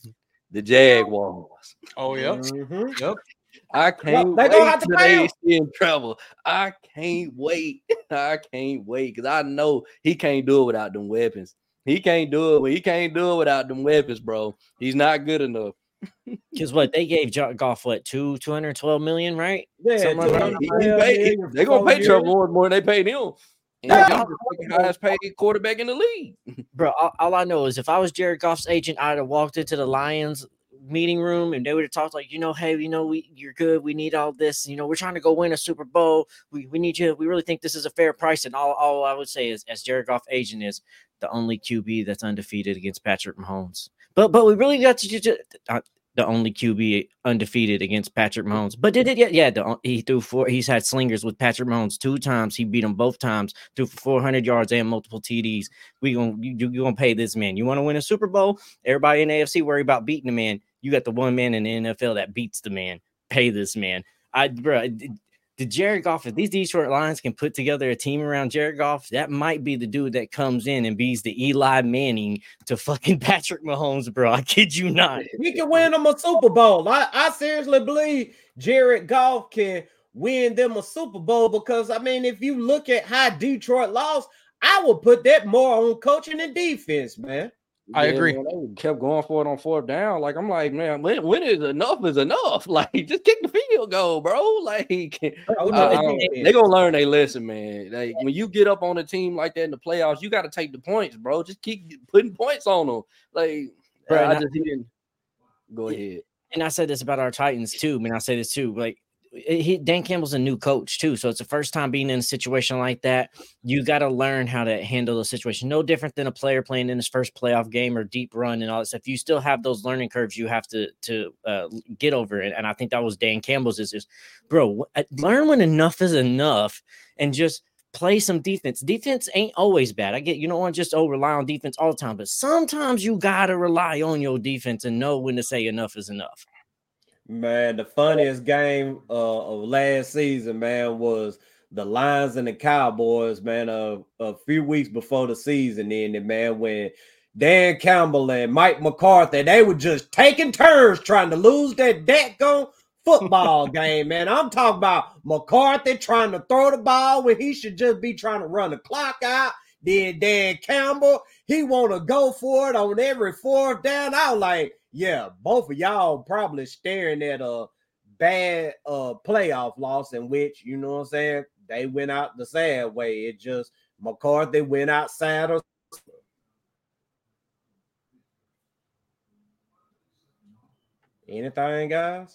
The Jaguars. Oh yep, Mm-hmm. yep. I can't They wait gonna have to till pay they him. in trouble. I can't wait. I can't wait because I know he can't do it without them weapons. He can't do it. He can't do it without them weapons, bro. He's not good enough. Because what they gave Jo- Goff, what, two two hundred twelve million, right? Yeah, Something like that. He, he paid, they're gonna pay Trevor Lawrence more than they paid him. And Yeah. he's the second highest paid quarterback in the league. Bro, all, all I know is if I was Jared Goff's agent, I'd have walked into the Lions meeting room and they would have talked like, you know, hey, you know, we you're good. We need all this. You know, we're trying to go win a Super Bowl. We we need you. We really think this is a fair price. And all, all I would say is, as Jared Goff agent, is the only Q B that's undefeated against Patrick Mahomes. But but we really got to just. Uh, the only Q B undefeated against Patrick Mahomes. But did it yet? Yeah, the, he threw four. He's had slingers with Patrick Mahomes two times. He beat him both times, threw for four hundred yards and multiple T Ds. We gonna you, you gonna pay this man. You want to win a Super Bowl? Everybody in the A F C worry about beating the man. You got the one man in the N F L that beats the man. Pay this man. I bro. The Jared Goff, if these Detroit Lions can put together a team around Jared Goff, that might be the dude that comes in and beats the Eli Manning to fucking Patrick Mahomes, bro. I kid you not. He can win them a Super Bowl. I, I seriously believe Jared Goff can win them a Super Bowl because, I mean, if you look at how Detroit lost, I would put that more on coaching and defense, man. I Yeah, agree. man, they kept going for it on fourth down. Like I'm like, man, when, when is enough is enough? Like, just kick the field goal, bro. Like, Oh, no, uh, it's- they gonna learn they lesson, man. Like when you get up on a team like that in the playoffs, you got to take the points, bro. Just keep putting points on them. Like, Bro, I and I- just didn't. Go ahead. And I said this about our Titans too. I mean, I say this too. Like, he, Dan Campbell's a new coach too, so it's the first time being in a situation like that. You got to learn how to handle the situation. No different than a player playing in his first playoff game or deep run and all that stuff. You still have those learning curves you have to to uh, get over it. And I think that was Dan Campbell's. Is is bro, learn when enough is enough, and just play some defense. Defense ain't always bad. I get you don't want to just oh rely on defense all the time, but sometimes you gotta rely on your defense and know when to say enough is enough. Man, the funniest game uh, of last season, man, was the Lions and the Cowboys, man, uh, a few weeks before the season ended, man, when Dan Campbell and Mike McCarthy, they were just taking turns trying to lose that daggone football game, man. I'm talking about McCarthy trying to throw the ball when he should just be trying to run the clock out. Then Dan Campbell, he want to go for it on every fourth down. I was like, yeah, both of y'all probably staring at a bad uh playoff loss in which, you know what I'm saying, they went out the sad way. It just McCarthy went outside. Or Anything, guys?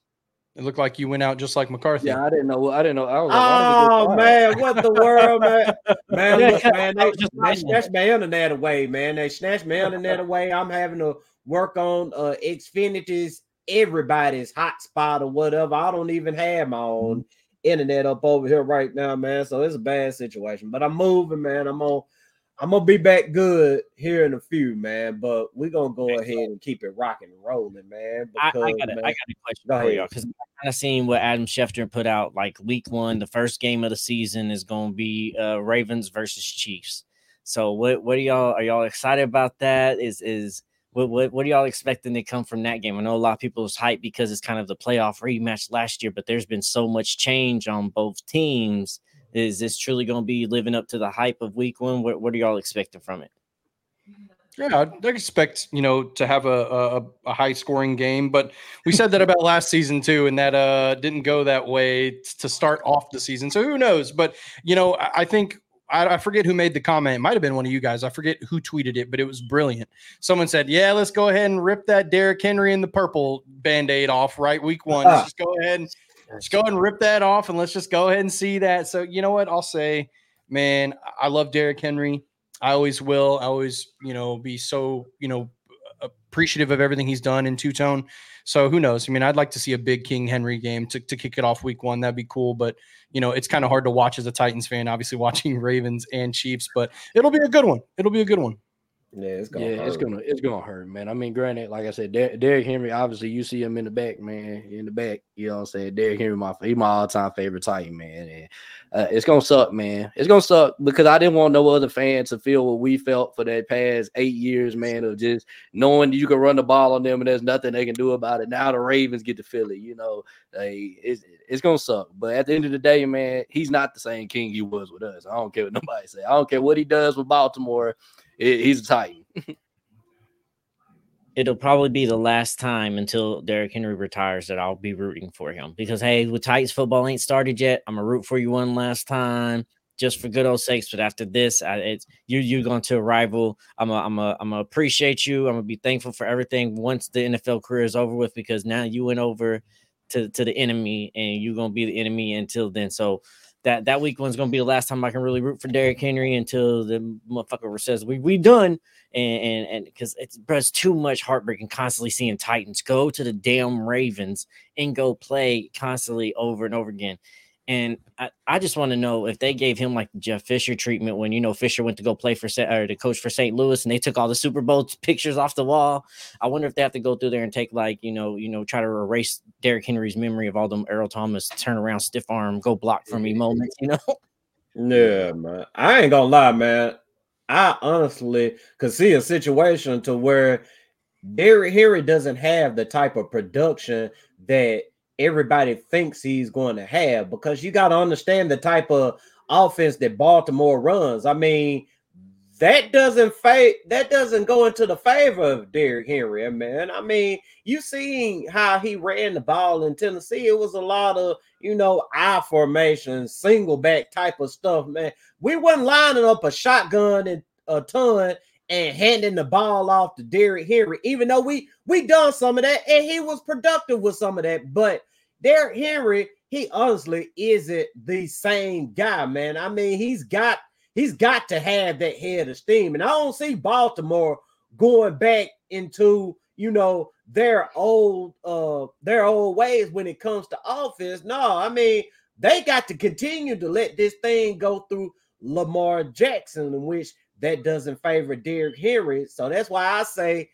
It looked like you went out just like McCarthy. Yeah, I didn't know. I didn't know. I was like, Oh why man, what the world, man? Man, Yeah, look, man, I they, was just they watching snatched my internet away, man. They snatched my internet away. I'm having to work on uh Xfinity's everybody's hotspot or whatever. I don't even have my own internet up over here right now, man. So it's a bad situation. But I'm moving, man. I'm on. I'm gonna be back good here in a few, man. But we're gonna go ahead and keep it rocking and rolling, man. I, Because I got a, man, I got a question Go for ahead. y'all because I kind of seen what Adam Schefter put out. Like week one, the first game of the season is going to be uh, Ravens versus Chiefs. So what what are y'all are y'all excited about that? Is is what what what are y'all expecting to come from that game? I know a lot of people is hyped because it's kind of the playoff rematch last year, but there's been so much change on both teams. Is this truly going to be living up to the hype of week one? What what are y'all expecting from it? Yeah, I'd expect, you know, to have a, a, a high scoring game, but we said that about last season too, and that uh, didn't go that way to start off the season. So who knows? But, you know, I, I think I, I forget who made the comment. It might have been one of you guys. I forget who tweeted it, but it was brilliant. Someone said, yeah, let's go ahead and rip that Derrick Henry and the purple Band-Aid off, right? Week one. Let's just go ahead and just go ahead and rip that off, and let's just go ahead and see that. So you know what? I'll say, man, I love Derrick Henry. I always will. I always, you know, be so, you know, appreciative of everything he's done in two-tone. So who knows? I mean, I'd like to see a big King Henry game to, to kick it off week one. That'd be cool. But, you know, it's kind of hard to watch as a Titans fan, obviously watching Ravens and Chiefs, but it'll be a good one. It'll be a good one. Yeah, it's gonna yeah, hurt. it's gonna it's gonna hurt, man. I mean, granted, like I said, Der- Derrick Henry. Obviously, you see him in the back, man. In the back, you know what I'm saying. Derrick Henry, my he my all time favorite Titan, man. And uh, it's gonna suck, man. It's gonna suck because I didn't want no other fan to feel what we felt for that past eight years, man, of just knowing you can run the ball on them and there's nothing they can do about it. Now the Ravens get to feel it, you know. Like, it's it's gonna suck, but at the end of the day, man, he's not the same king he was with us. I don't care what nobody say. I don't care what he does with Baltimore. It, he's a Titan. It'll probably be the last time until Derrick Henry retires that I'll be rooting for him because, hey, with Titans football ain't started yet. I'm going to root for you one last time just for good old sakes. But after this, I, it's you, you're going to a rival. I'm a, I'm a, I'm going to appreciate you. I'm going to be thankful for everything once the N F L career is over with because now you went over to, to the enemy and you're going to be the enemy until then. So that, that week one's going to be the last time I can really root for Derrick Henry until the motherfucker says we we done. And and and because it's, it's too much heartbreaking constantly seeing Titans go to the damn Ravens and go play constantly over and over again. And I, I just want to know if they gave him like the Jeff Fisher treatment when, you know, Fisher went to go play for or the coach for Saint Louis and they took all the Super Bowl pictures off the wall. I wonder if they have to go through there and take like, you know, you know, try to erase Derrick Henry's memory of all them Earl Thomas turn around, stiff arm, go block for me moments, you know? Yeah, man. I ain't gonna lie, man. I honestly could see a situation to where Derrick Henry doesn't have the type of production that everybody thinks he's going to have because you got to understand the type of offense that Baltimore runs. I mean, that doesn't fa- that doesn't go into the favor of Derrick Henry, man. I mean, you seen how he ran the ball in Tennessee. It was a lot of, you know, I formation, single back type of stuff, man. We wasn't lining up a shotgun and a ton and handing the ball off to Derrick Henry, even though we we done some of that and he was productive with some of that. But Derrick Henry, he honestly isn't the same guy, man. I mean, he's got he's got to have that head of steam, and I don't see Baltimore going back into, you know, their old uh their old ways when it comes to offense. No, I mean, they got to continue to let this thing go through Lamar Jackson, in which that doesn't favor Derrick Henry. So that's why I say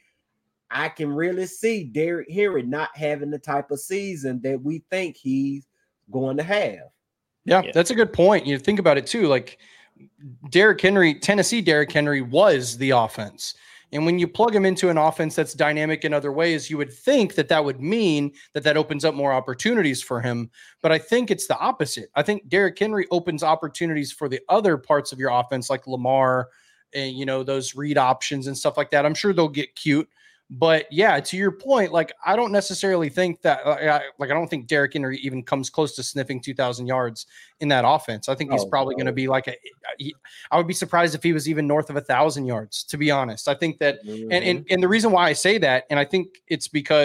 I can really see Derrick Henry not having the type of season that we think he's going to have. Yeah, Yeah. that's a good point. You think about it too. Like Derrick Henry, Tennessee Derrick Henry was the offense. And when you plug him into an offense that's dynamic in other ways, you would think that that would mean that that opens up more opportunities for him. But I think it's the opposite. I think Derrick Henry opens opportunities for the other parts of your offense, like Lamar and, you know, those read options and stuff like that. I'm sure they'll get cute. But yeah, to your point, like, I don't necessarily think that, like, I, like, I don't think Derrick Henry even comes close to sniffing two thousand yards in that offense. I think he's Oh, probably no. going to be like a, he, I would be surprised if he was even north of a thousand yards, to be honest. I think that, Mhm. and, and, and the reason why I say that, and I think it's because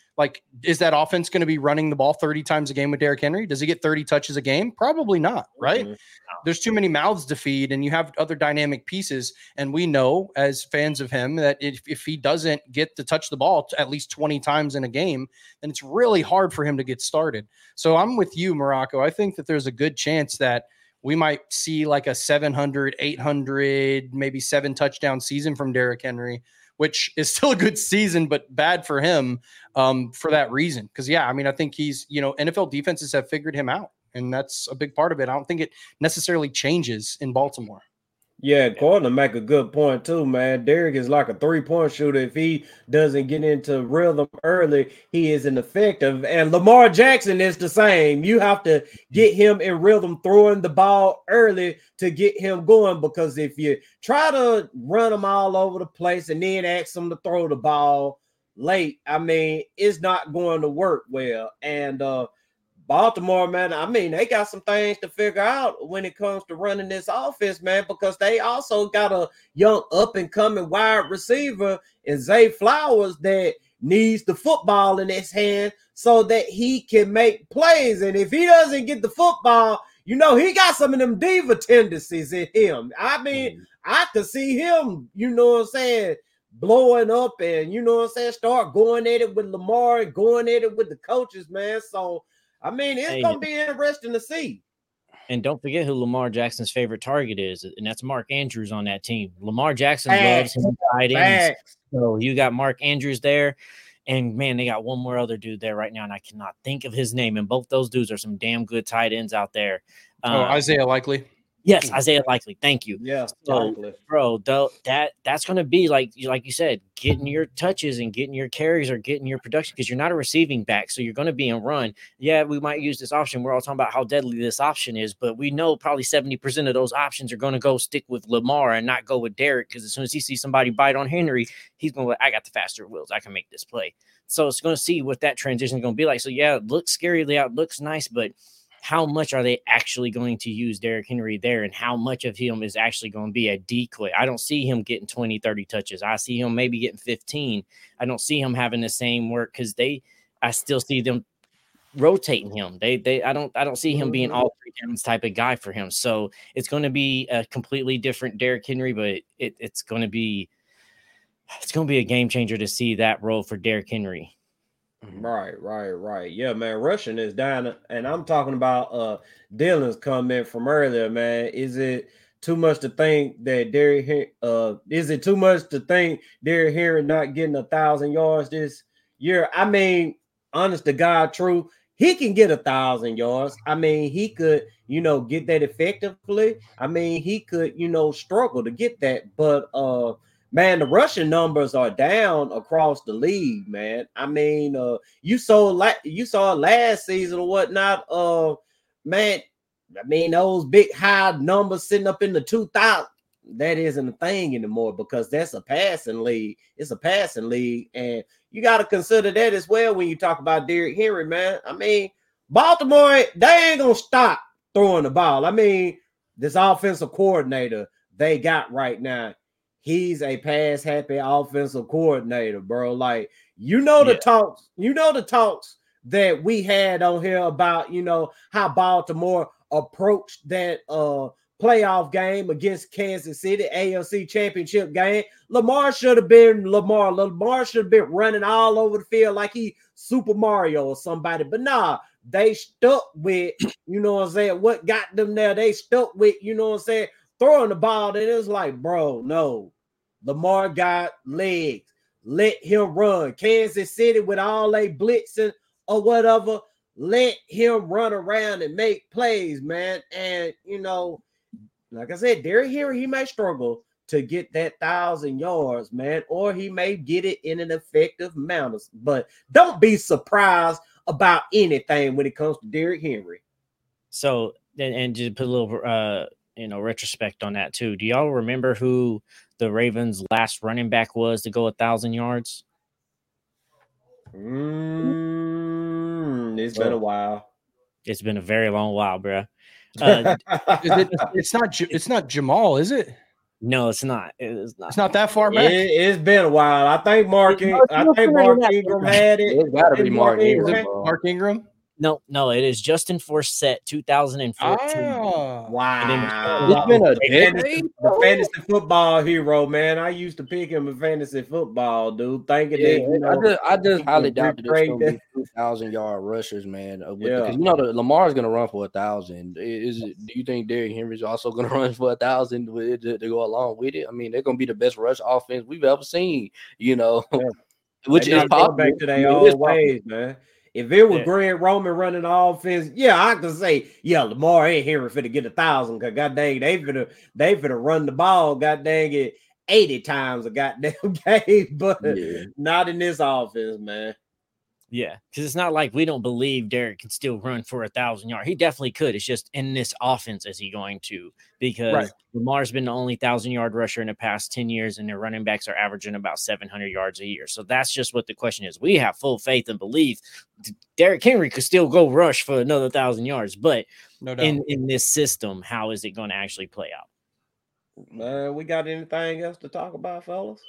Like, is that offense going to be running the ball thirty times a game with Derrick Henry? Does he get thirty touches a game? Probably not, right? Mm-hmm. There's too many mouths to feed, and you have other dynamic pieces. And we know as fans of him that if, if he doesn't get to touch the ball at least twenty times in a game, then it's really hard for him to get started. So I'm with you, Morocco. I think that there's a good chance that we might see like a seven hundred, eight hundred, maybe seven touchdown season from Derrick Henry, which is still a good season, but bad for him um, for that reason. Because, yeah, I mean, I think he's, you know, N F L defenses have figured him out, and that's a big part of it. I don't think it necessarily changes in Baltimore. Yeah, Gordon make a good point too, man. Derrick is like a three-point shooter. If he doesn't get into rhythm early, he is ineffective. And Lamar Jackson is the same. You have to get him in rhythm, throwing the ball early to get him going, because if you try to run him all over the place and then ask him to throw the ball late, I mean, it's not going to work well. And uh Baltimore, man, I mean, they got some things to figure out when it comes to running this offense, man, because they also got a young up-and-coming wide receiver in Zay Flowers that needs the football in his hand so that he can make plays. And if he doesn't get the football, you know, he got some of them diva tendencies in him. I mean, mm. I could see him, you know what I'm saying, blowing up and, you know what I'm saying, start going at it with Lamar and going at it with the coaches, man. So, I mean, it's hey, going to be interesting to see. And don't forget who Lamar Jackson's favorite target is, and that's Mark Andrews on that team. Lamar Jackson Facts. loves him tight ends. So you got Mark Andrews there, and, man, they got one more other dude there right now, and I cannot think of his name. And both those dudes are some damn good tight ends out there. Oh, um, Isaiah Likely. Yes, Isaiah Likely. Thank you. Yeah, so, bro, though that that's going to be like like you said, getting your touches and getting your carries or getting your production, because you're not a receiving back, so you're going to be in run. Yeah, we might use this option. We're all talking about how deadly this option is, but we know probably seventy percent of those options are going to go stick with Lamar and not go with Derrick, because as soon as he sees somebody bite on Henry, he's going to I got the faster wheels. I can make this play. So it's going to see what that transition is going to be like. So yeah, it looks scary, it looks nice, but how much are they actually going to use Derrick Henry there, and how much of him is actually going to be a decoy? I don't see him getting twenty, thirty touches. I see him maybe getting fifteen. I don't see him having the same work, because they, I still see them rotating him. They, they, I don't, I don't see him being all three downs type of guy for him. So it's going to be a completely different Derrick Henry, but it, it's going to be, it's going to be a game changer to see that role for Derrick Henry. Right, right, right. Yeah, man. Rushing is down, and I'm talking about uh Dylan's comment from earlier, man. Is it too much to think that Derrick uh is it too much to think Derrick Henry not getting a thousand yards this year? I mean, honest to God, true, he can get a thousand yards. I mean, he could, you know, get that effectively. I mean, he could, you know, struggle to get that, but uh man, the rushing numbers are down across the league, man. I mean, uh, you saw like you saw last season or whatnot. Uh, man, I mean, those big high numbers sitting up in the two thousand, that isn't a thing anymore, because that's a passing league. It's a passing league, and you got to consider that as well when you talk about Derrick Henry, man. I mean, Baltimore, they ain't gonna stop throwing the ball. I mean, this offensive coordinator they got right now, he's a pass happy offensive coordinator, bro. Like, you know, the yeah. talks, you know, the talks that we had on here about, you know, how Baltimore approached that uh playoff game against Kansas City, A F C championship game. Lamar should have been Lamar. Lamar should have been running all over the field like he Super Mario or somebody. But nah, they stuck with, you know what I'm saying, what got them there. They stuck with, you know what I'm saying, throwing the ball, and it's like, bro, no. Lamar got legs. Let him run. Kansas City with all they blitzing or whatever, let him run around and make plays, man. And, you know, like I said, Derrick Henry, he may struggle to get that thousand yards, man, or he may get it in an effective manner. But don't be surprised about anything when it comes to Derrick Henry. So, and, and just put a little, uh, you know, retrospect on that too. Do y'all remember who the Ravens' last running back was to go a thousand yards? Mm, it's been a while. It's been a very long while, bro. Uh, is it, it's not. It's not Jamal, is it? No, it's not. It is not. It's not that far It, back. it's been a while. I think Mark. It's I Mark think Ingram. Mark Ingram had it. It's gotta I think be Mark Ingram Ingram, had- bro. Mark Ingram. No, no, it is Justin Forsett, two thousand fourteen. Ah, Wow. It's been a The fantasy, decade. the fantasy football hero, man. I used to pick him in fantasy football, dude. Thinking Yeah, that, you know, I just, I just he highly could doubt that there's recreate going to be that. two thousand yard rushers, man. uh, with the- Yeah. 'cause you know the Lamar's going to run for a thousand. Is it? Do you think Derrick Henry's also going to run for a thousand with it to go along with it? I mean, they're going to be the best rush offense we've ever seen. You know, Yeah. which They is not going possible. back to I their mean, it old is possible. ways, man. If it was Yeah. Greg Roman running the offense, yeah, I could say, yeah, Lamar ain't Henry finna get a thousand because god dang, they finna they finna run the ball, god dang it, eighty times a goddamn game, but Yeah. not in this offense, man. Yeah, because it's not like we don't believe Derek can still run for a thousand yards. He definitely could. It's just in this offense, is he going to? Because Right. Lamar's been the only thousand yard rusher in the past ten years, and their running backs are averaging about seven hundred yards a year. So that's just what the question is. We have full faith and belief Derrick Henry could still go rush for another thousand yards, but no doubt. in in this system, how is it going to actually play out? Man, we got anything else to talk about, fellas?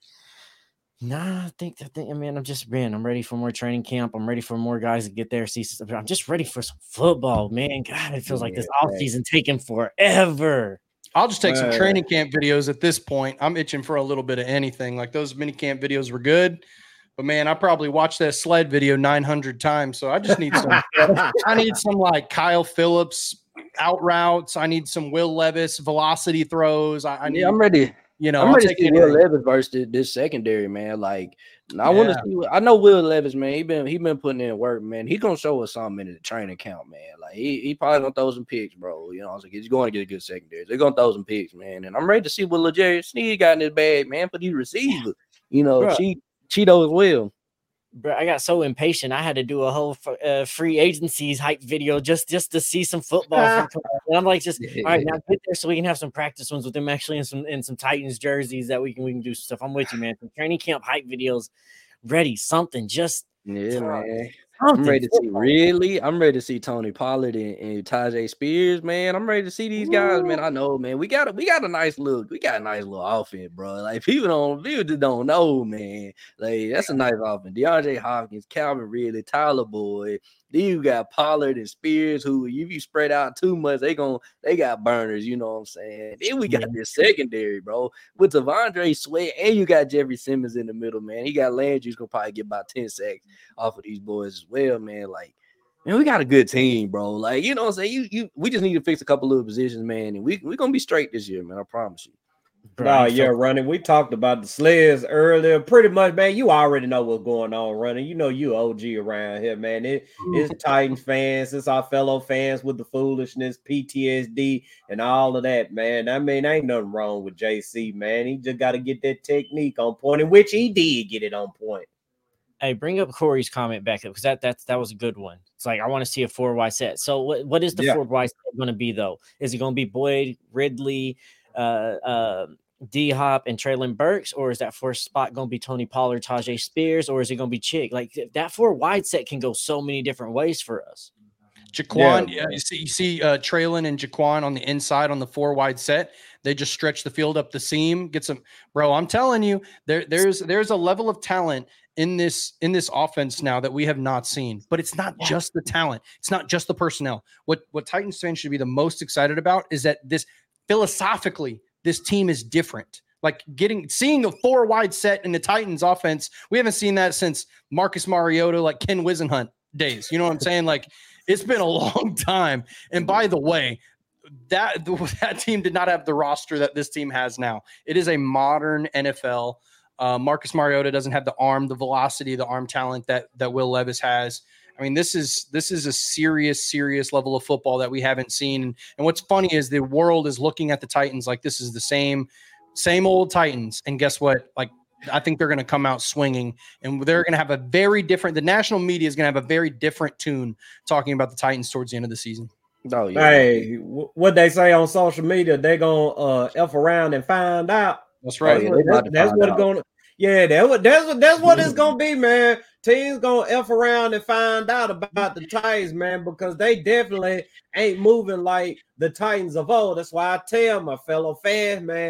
Nah, I think I think I mean I'm just man, I'm ready for more training camp. I'm ready for more guys to get there, see stuff. I'm just ready for some football, man. God, it feels like this Yeah, offseason taking forever. I'll just take some Uh, training camp videos at this point. I'm itching for a little bit of anything. Like those mini camp videos were good, but man, I probably watched that sled video nine hundred times. So I just need some. I need some like Kyle Phillips out routes. I need some Will Levis velocity throws. I, I need, Yeah, I'm ready. you know, I'm I'll ready to take see anything. Will Levis versus this secondary, man. Like, I want to Yeah. see. I know Will Levis, man. He been he been putting in work, man. He gonna show us something in the training camp, man. Like he, he probably gonna throw some picks, bro. You know, I was like, he's going to get a good secondary. They're gonna throw some picks, man. And I'm ready to see what LeJarius Sneed got in his bag, man, for these receivers. You know, Bruh. cheat Cheeto as well. Bro, I got so impatient. I had to do a whole f- uh, free agencies hype video just just to see some football. from- and I'm like, just all right, now get there so we can have some practice ones with them actually in some in some Titans jerseys that we can we can do some stuff. I'm with you, man. Some training camp hype videos ready, something just Yeah, man. something. I'm ready to see football. really. I'm ready to see Tony Pollard and, and Tajay Spears, man. I'm ready to see these guys, man. I know, man. We got a we got a nice look. We got a nice little offense, bro. Like people don't people just don't know, man. Like that's a nice offense. DeAndre Hopkins, Calvin Ridley, Tyler Boyd. Then you got Pollard and Spears, who if you spread out too much, they gon' they got burners. You know what I'm saying? Then we got Yeah. this secondary, bro, with Devondre Sweat, and you got Jeffrey Simmons in the middle, man. He got Landry, who's gonna probably get about ten sacks off of these boys as well, man. Like, man, we got a good team, bro. Like, you know what I'm saying? You you we just need to fix a couple little positions, man, and we we gonna be straight this year, man. I promise you. Bro, No, I yeah, felt- running. We talked about the sleds earlier. Pretty much, man. You already know what's going on, running. You know you O G around here, man. It, it's Titan fans, it's our fellow fans with the foolishness, P T S D, and all of that, man. I mean, ain't nothing wrong with J C, man. He just got to get that technique on point, in which he did get it on point. Hey, bring up Corey's comment back up because that that's that was a good one. It's like I want to see a four wide set. So what what is the Yeah. four wide set going to be though? Is it going to be Boyd, Ridley, uh, uh, D Hop, and Traylon Burks, or is that first spot going to be Tony Pollard, Tajay Spears, or is it going to be Chick? Like th- that four wide set can go so many different ways for us. Jaquan, Yeah, yeah, bro. you see, you see uh, Traylon and Jaquan on the inside on the four wide set. They just stretch the field up the seam, get some. Bro, I'm telling you, there, there's there's a level of talent in this in this offense now that we have not seen. But it's not just the talent. It's not just the personnel. What what Titans fans should be the most excited about is that this philosophically, this team is different. Like getting seeing a four wide set in the Titans offense, we haven't seen that since Marcus Mariota, like Ken Wisenhunt days. You know what I'm saying? Like it's been a long time. And by the way, that that team did not have the roster that this team has now. It is a modern N F L. Uh, Marcus Mariota doesn't have the arm, the velocity, the arm talent that that Will Levis has. I mean, this is this is a serious, serious level of football that we haven't seen. And, and what's funny is the world is looking at the Titans like this is the same, same old Titans. And guess what? Like, I think they're going to come out swinging, and they're going to have a very different. The national media is going to have a very different tune talking about the Titans towards the end of the season. No, yeah. Hey, wh- what they say on social media, they gonna uh f around and find out. That's Oh, right. yeah, That's, they about what- to that's find what out. it's gonna. Yeah, that what that's what that's what it's gonna be, man. Teams gonna f around and find out about the Titans, man, because they definitely ain't moving like the Titans of old. That's why I tell my fellow fans, man,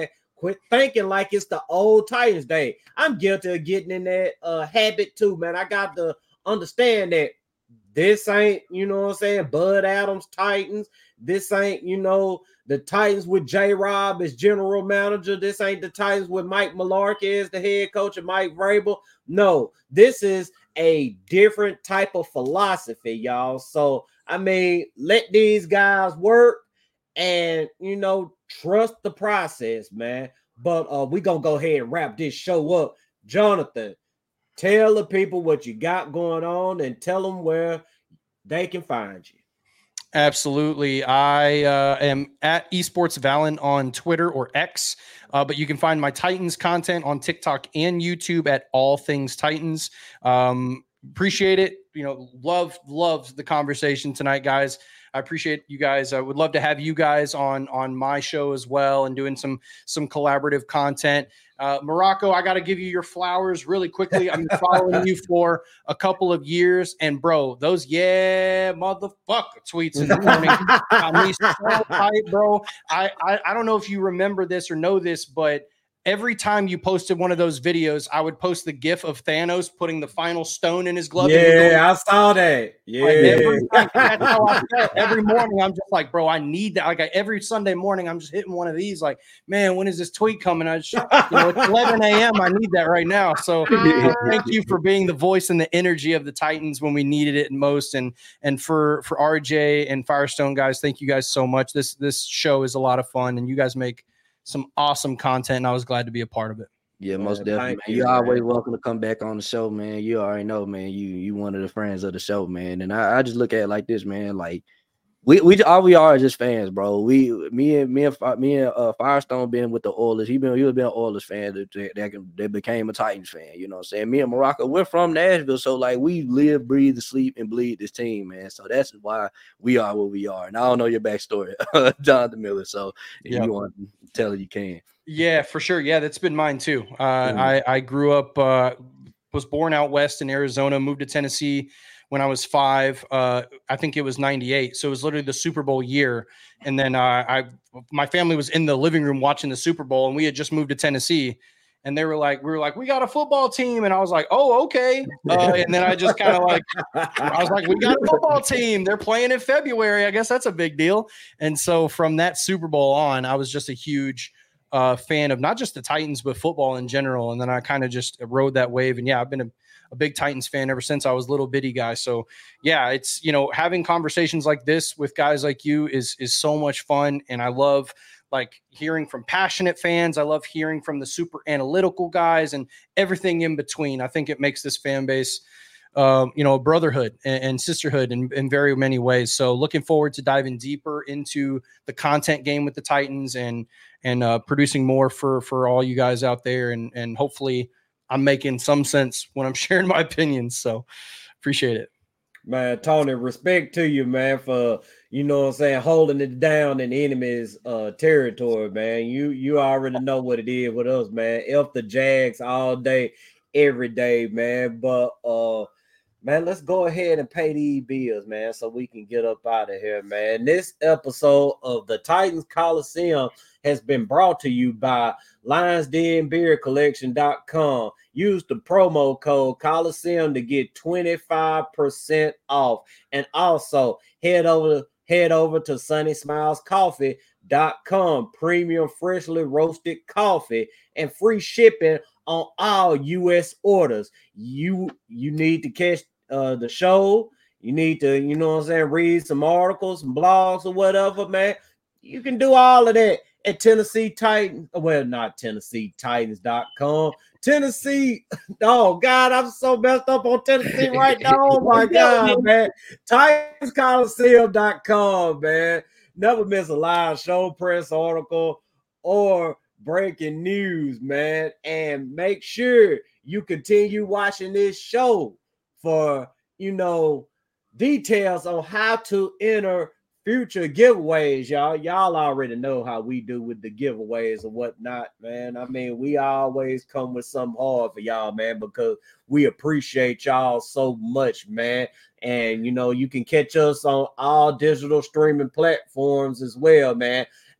Quit thinking like it's the old Titans day. I'm guilty of getting in that uh, habit too, man. I got to understand that this ain't, you know what I'm saying, Bud Adams Titans. This ain't, you know, the Titans with J-Rob as general manager. This ain't the Titans with Mike Mularkey as the head coach and Mike Vrabel. No, this is a different type of philosophy, y'all. So, I mean, let these guys work and, you know, trust the process, man. But uh, we're going to go ahead and wrap this show up. Jonathan, tell the people what you got going on and tell them where they can find you. Absolutely. I uh, am at Esports Valen on Twitter or X, uh, but you can find my Titans content on TikTok and YouTube at All Things Titans. Um, appreciate it. You know, love, love the conversation tonight, guys. I appreciate you guys. I would love to have you guys on, on my show as well and doing some, some collaborative content. Uh, Morocco, I got to give you your flowers really quickly. I'm following you for a couple of years, and bro, those yeah motherfucker tweets in the morning got me so tight, bro. I, I I don't know if you remember this or know this, but every time you posted one of those videos, I would post the gif of Thanos putting the final stone in his glove. Yeah, going, I saw that. Yeah, like every, that's how I felt. Every morning, I'm just like, bro, I need that. Like I, every Sunday morning, I'm just hitting one of these. Like, man, when is this tweet coming? I just, you know, it's eleven a.m. I need that right now. So thank you for being the voice and the energy of the Titans when we needed it most. And and for for R J and Firestone guys, thank you guys so much. This this show is a lot of fun, and you guys make some awesome content, and I was glad to be a part of it. Yeah, most man, definitely, man. You're man. always welcome to come back on the show, man. You already know, man. You you one of the friends of the show, man. And I, I just look at it like this, man. Like we we all we are is just fans, bro. We me and me and me and uh, Firestone been with the Oilers. He been he was been an Oilers fan that, that that became a Titans fan. You know what I'm saying? Me and Morocco, we're from Nashville, so like we live, breathe, sleep, and bleed this team, man. So that's why we are what we are. And I don't know your backstory, Jonathan Miller. So if yep. you want to tell it, you can. Yeah, for sure. Yeah, that's been mine too. Uh, mm. I I grew up, uh, was born out west in Arizona, moved to Tennessee when I was five. Uh, I think it was ninety-eight. So it was literally the Super Bowl year. And then uh, I, my family was in the living room watching the Super Bowl, and we had just moved to Tennessee. And they were like, we were like, we got a football team. And I was like, oh, okay. Uh, and then I just kind of like, I was like, we got a football team. They're playing in February. I guess that's a big deal. And so from that Super Bowl on, I was just a huge uh, fan of not just the Titans, but football in general. And then I kind of just rode that wave. And yeah, I've been a, a big Titans fan ever since I was a little bitty guy. So yeah, it's, you know, having conversations like this with guys like you is, is so much fun. And I love like hearing from passionate fans. I love hearing from the super analytical guys and everything in between. I think it makes this fan base, um, you know, a brotherhood and, and sisterhood in, in very many ways. So looking forward to diving deeper into the content game with the Titans and, and uh, producing more for, for all you guys out there. And, and hopefully I'm making some sense when I'm sharing my opinions. So appreciate it. Man, Tony, respect to you, man, for, you know what I'm saying, holding it down in the enemy's uh, territory, man. You you already know what it is with us, man. F the Jags all day, every day, man. But, uh, man, let's go ahead and pay these bills, man, so we can get up out of here, man. This episode of the Titans Coliseum has been brought to you by Lions Den Beer Collection dot com. Use the promo code Coliseum to get twenty-five percent off. And also head over, head over to Sunny Smiles Coffee dot com. Premium freshly roasted coffee and free shipping on all U S orders. You you need to catch uh, the show. You need to, you know what I'm saying, read some articles, some blogs or whatever, man. You can do all of that at Tennessee Titans. Well, not Tennessee Titans dot com. Tennessee. Oh, God, I'm so messed up on Tennessee right now. Oh, my God, man. Titans Coliseum dot com, man. Never miss a live show, press article, or breaking news, man. And make sure you continue watching this show for, you know, details on how to enter future giveaways, y'all. Y'all already know how we do with the giveaways and whatnot, man. I mean, we always come with something hard for y'all, man, because we appreciate y'all so much, man. And, you know, you can catch us on all digital streaming platforms as well, man.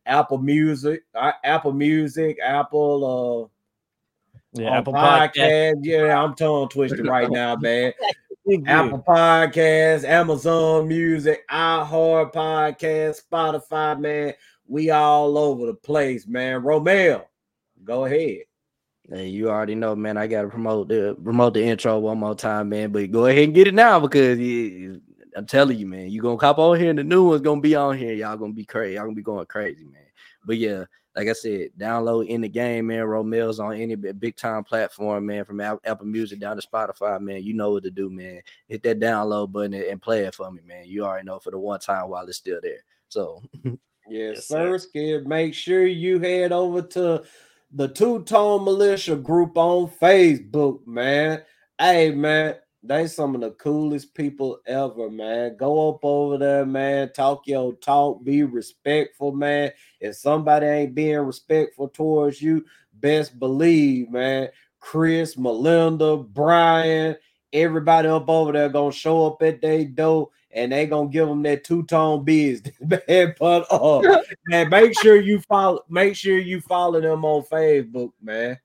Apple Music, uh, Apple Music, Apple uh Yeah, on Apple podcast. Podcast. Yeah, I'm tongue twisted right now, man. Thank you. Apple Podcasts, Amazon Music, iHeart Podcast, Spotify, man. We all over the place, man. Romel, go ahead. Hey, you already know, man. I gotta promote the promote the intro one more time, man. But go ahead and get it now because it, I'm telling you, man, you gonna cop on here and the new one's gonna be on here. Y'all gonna be crazy. Y'all gonna be going crazy, man. But yeah, like I said, download In the Game, man. Romel's on any big time platform, man. From Apple Music down to Spotify, man. You know what to do, man. Hit that download button and play it for me, man. You already know for the one time while it's still there. So yes, Yes, sir. sir. Skip. Make sure you head over to the Two Tone Militia group on Facebook, man. Hey, man, they some of the coolest people ever, man. Go up over there, man. Talk your talk. Be respectful, man. If somebody ain't being respectful towards you, best believe, man. Chris, Melinda, Brian, everybody up over there gonna show up at their door and they gonna give them that two-tone business, man. But uh, man, make sure you follow. Make sure you follow them on Facebook, man.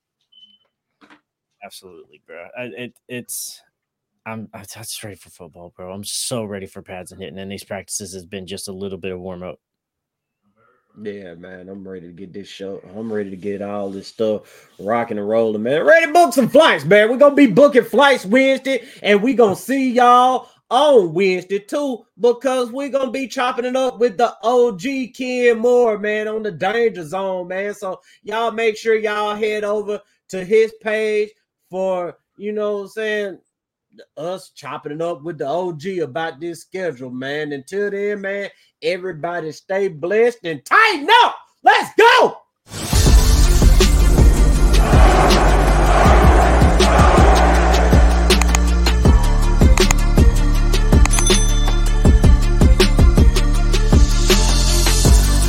Absolutely, bro. I, it it's I'm I'm just ready for football, bro. I'm so ready for pads and hitting, and these practices has been just a little bit of warm up. Yeah, man, I'm ready to get this show. I'm ready to get all this stuff rocking and rolling, man. Ready to book some flights, man. We're gonna be booking flights Wednesday, and we gonna see y'all on Wednesday too, because we're gonna be chopping it up with the O G Ken Moore, man, on the Danger Zone, man. So y'all make sure y'all head over to his page for, you know what I'm saying, us chopping it up with the O G about this schedule, man. Until then, man, everybody stay blessed and tighten up. Let's go.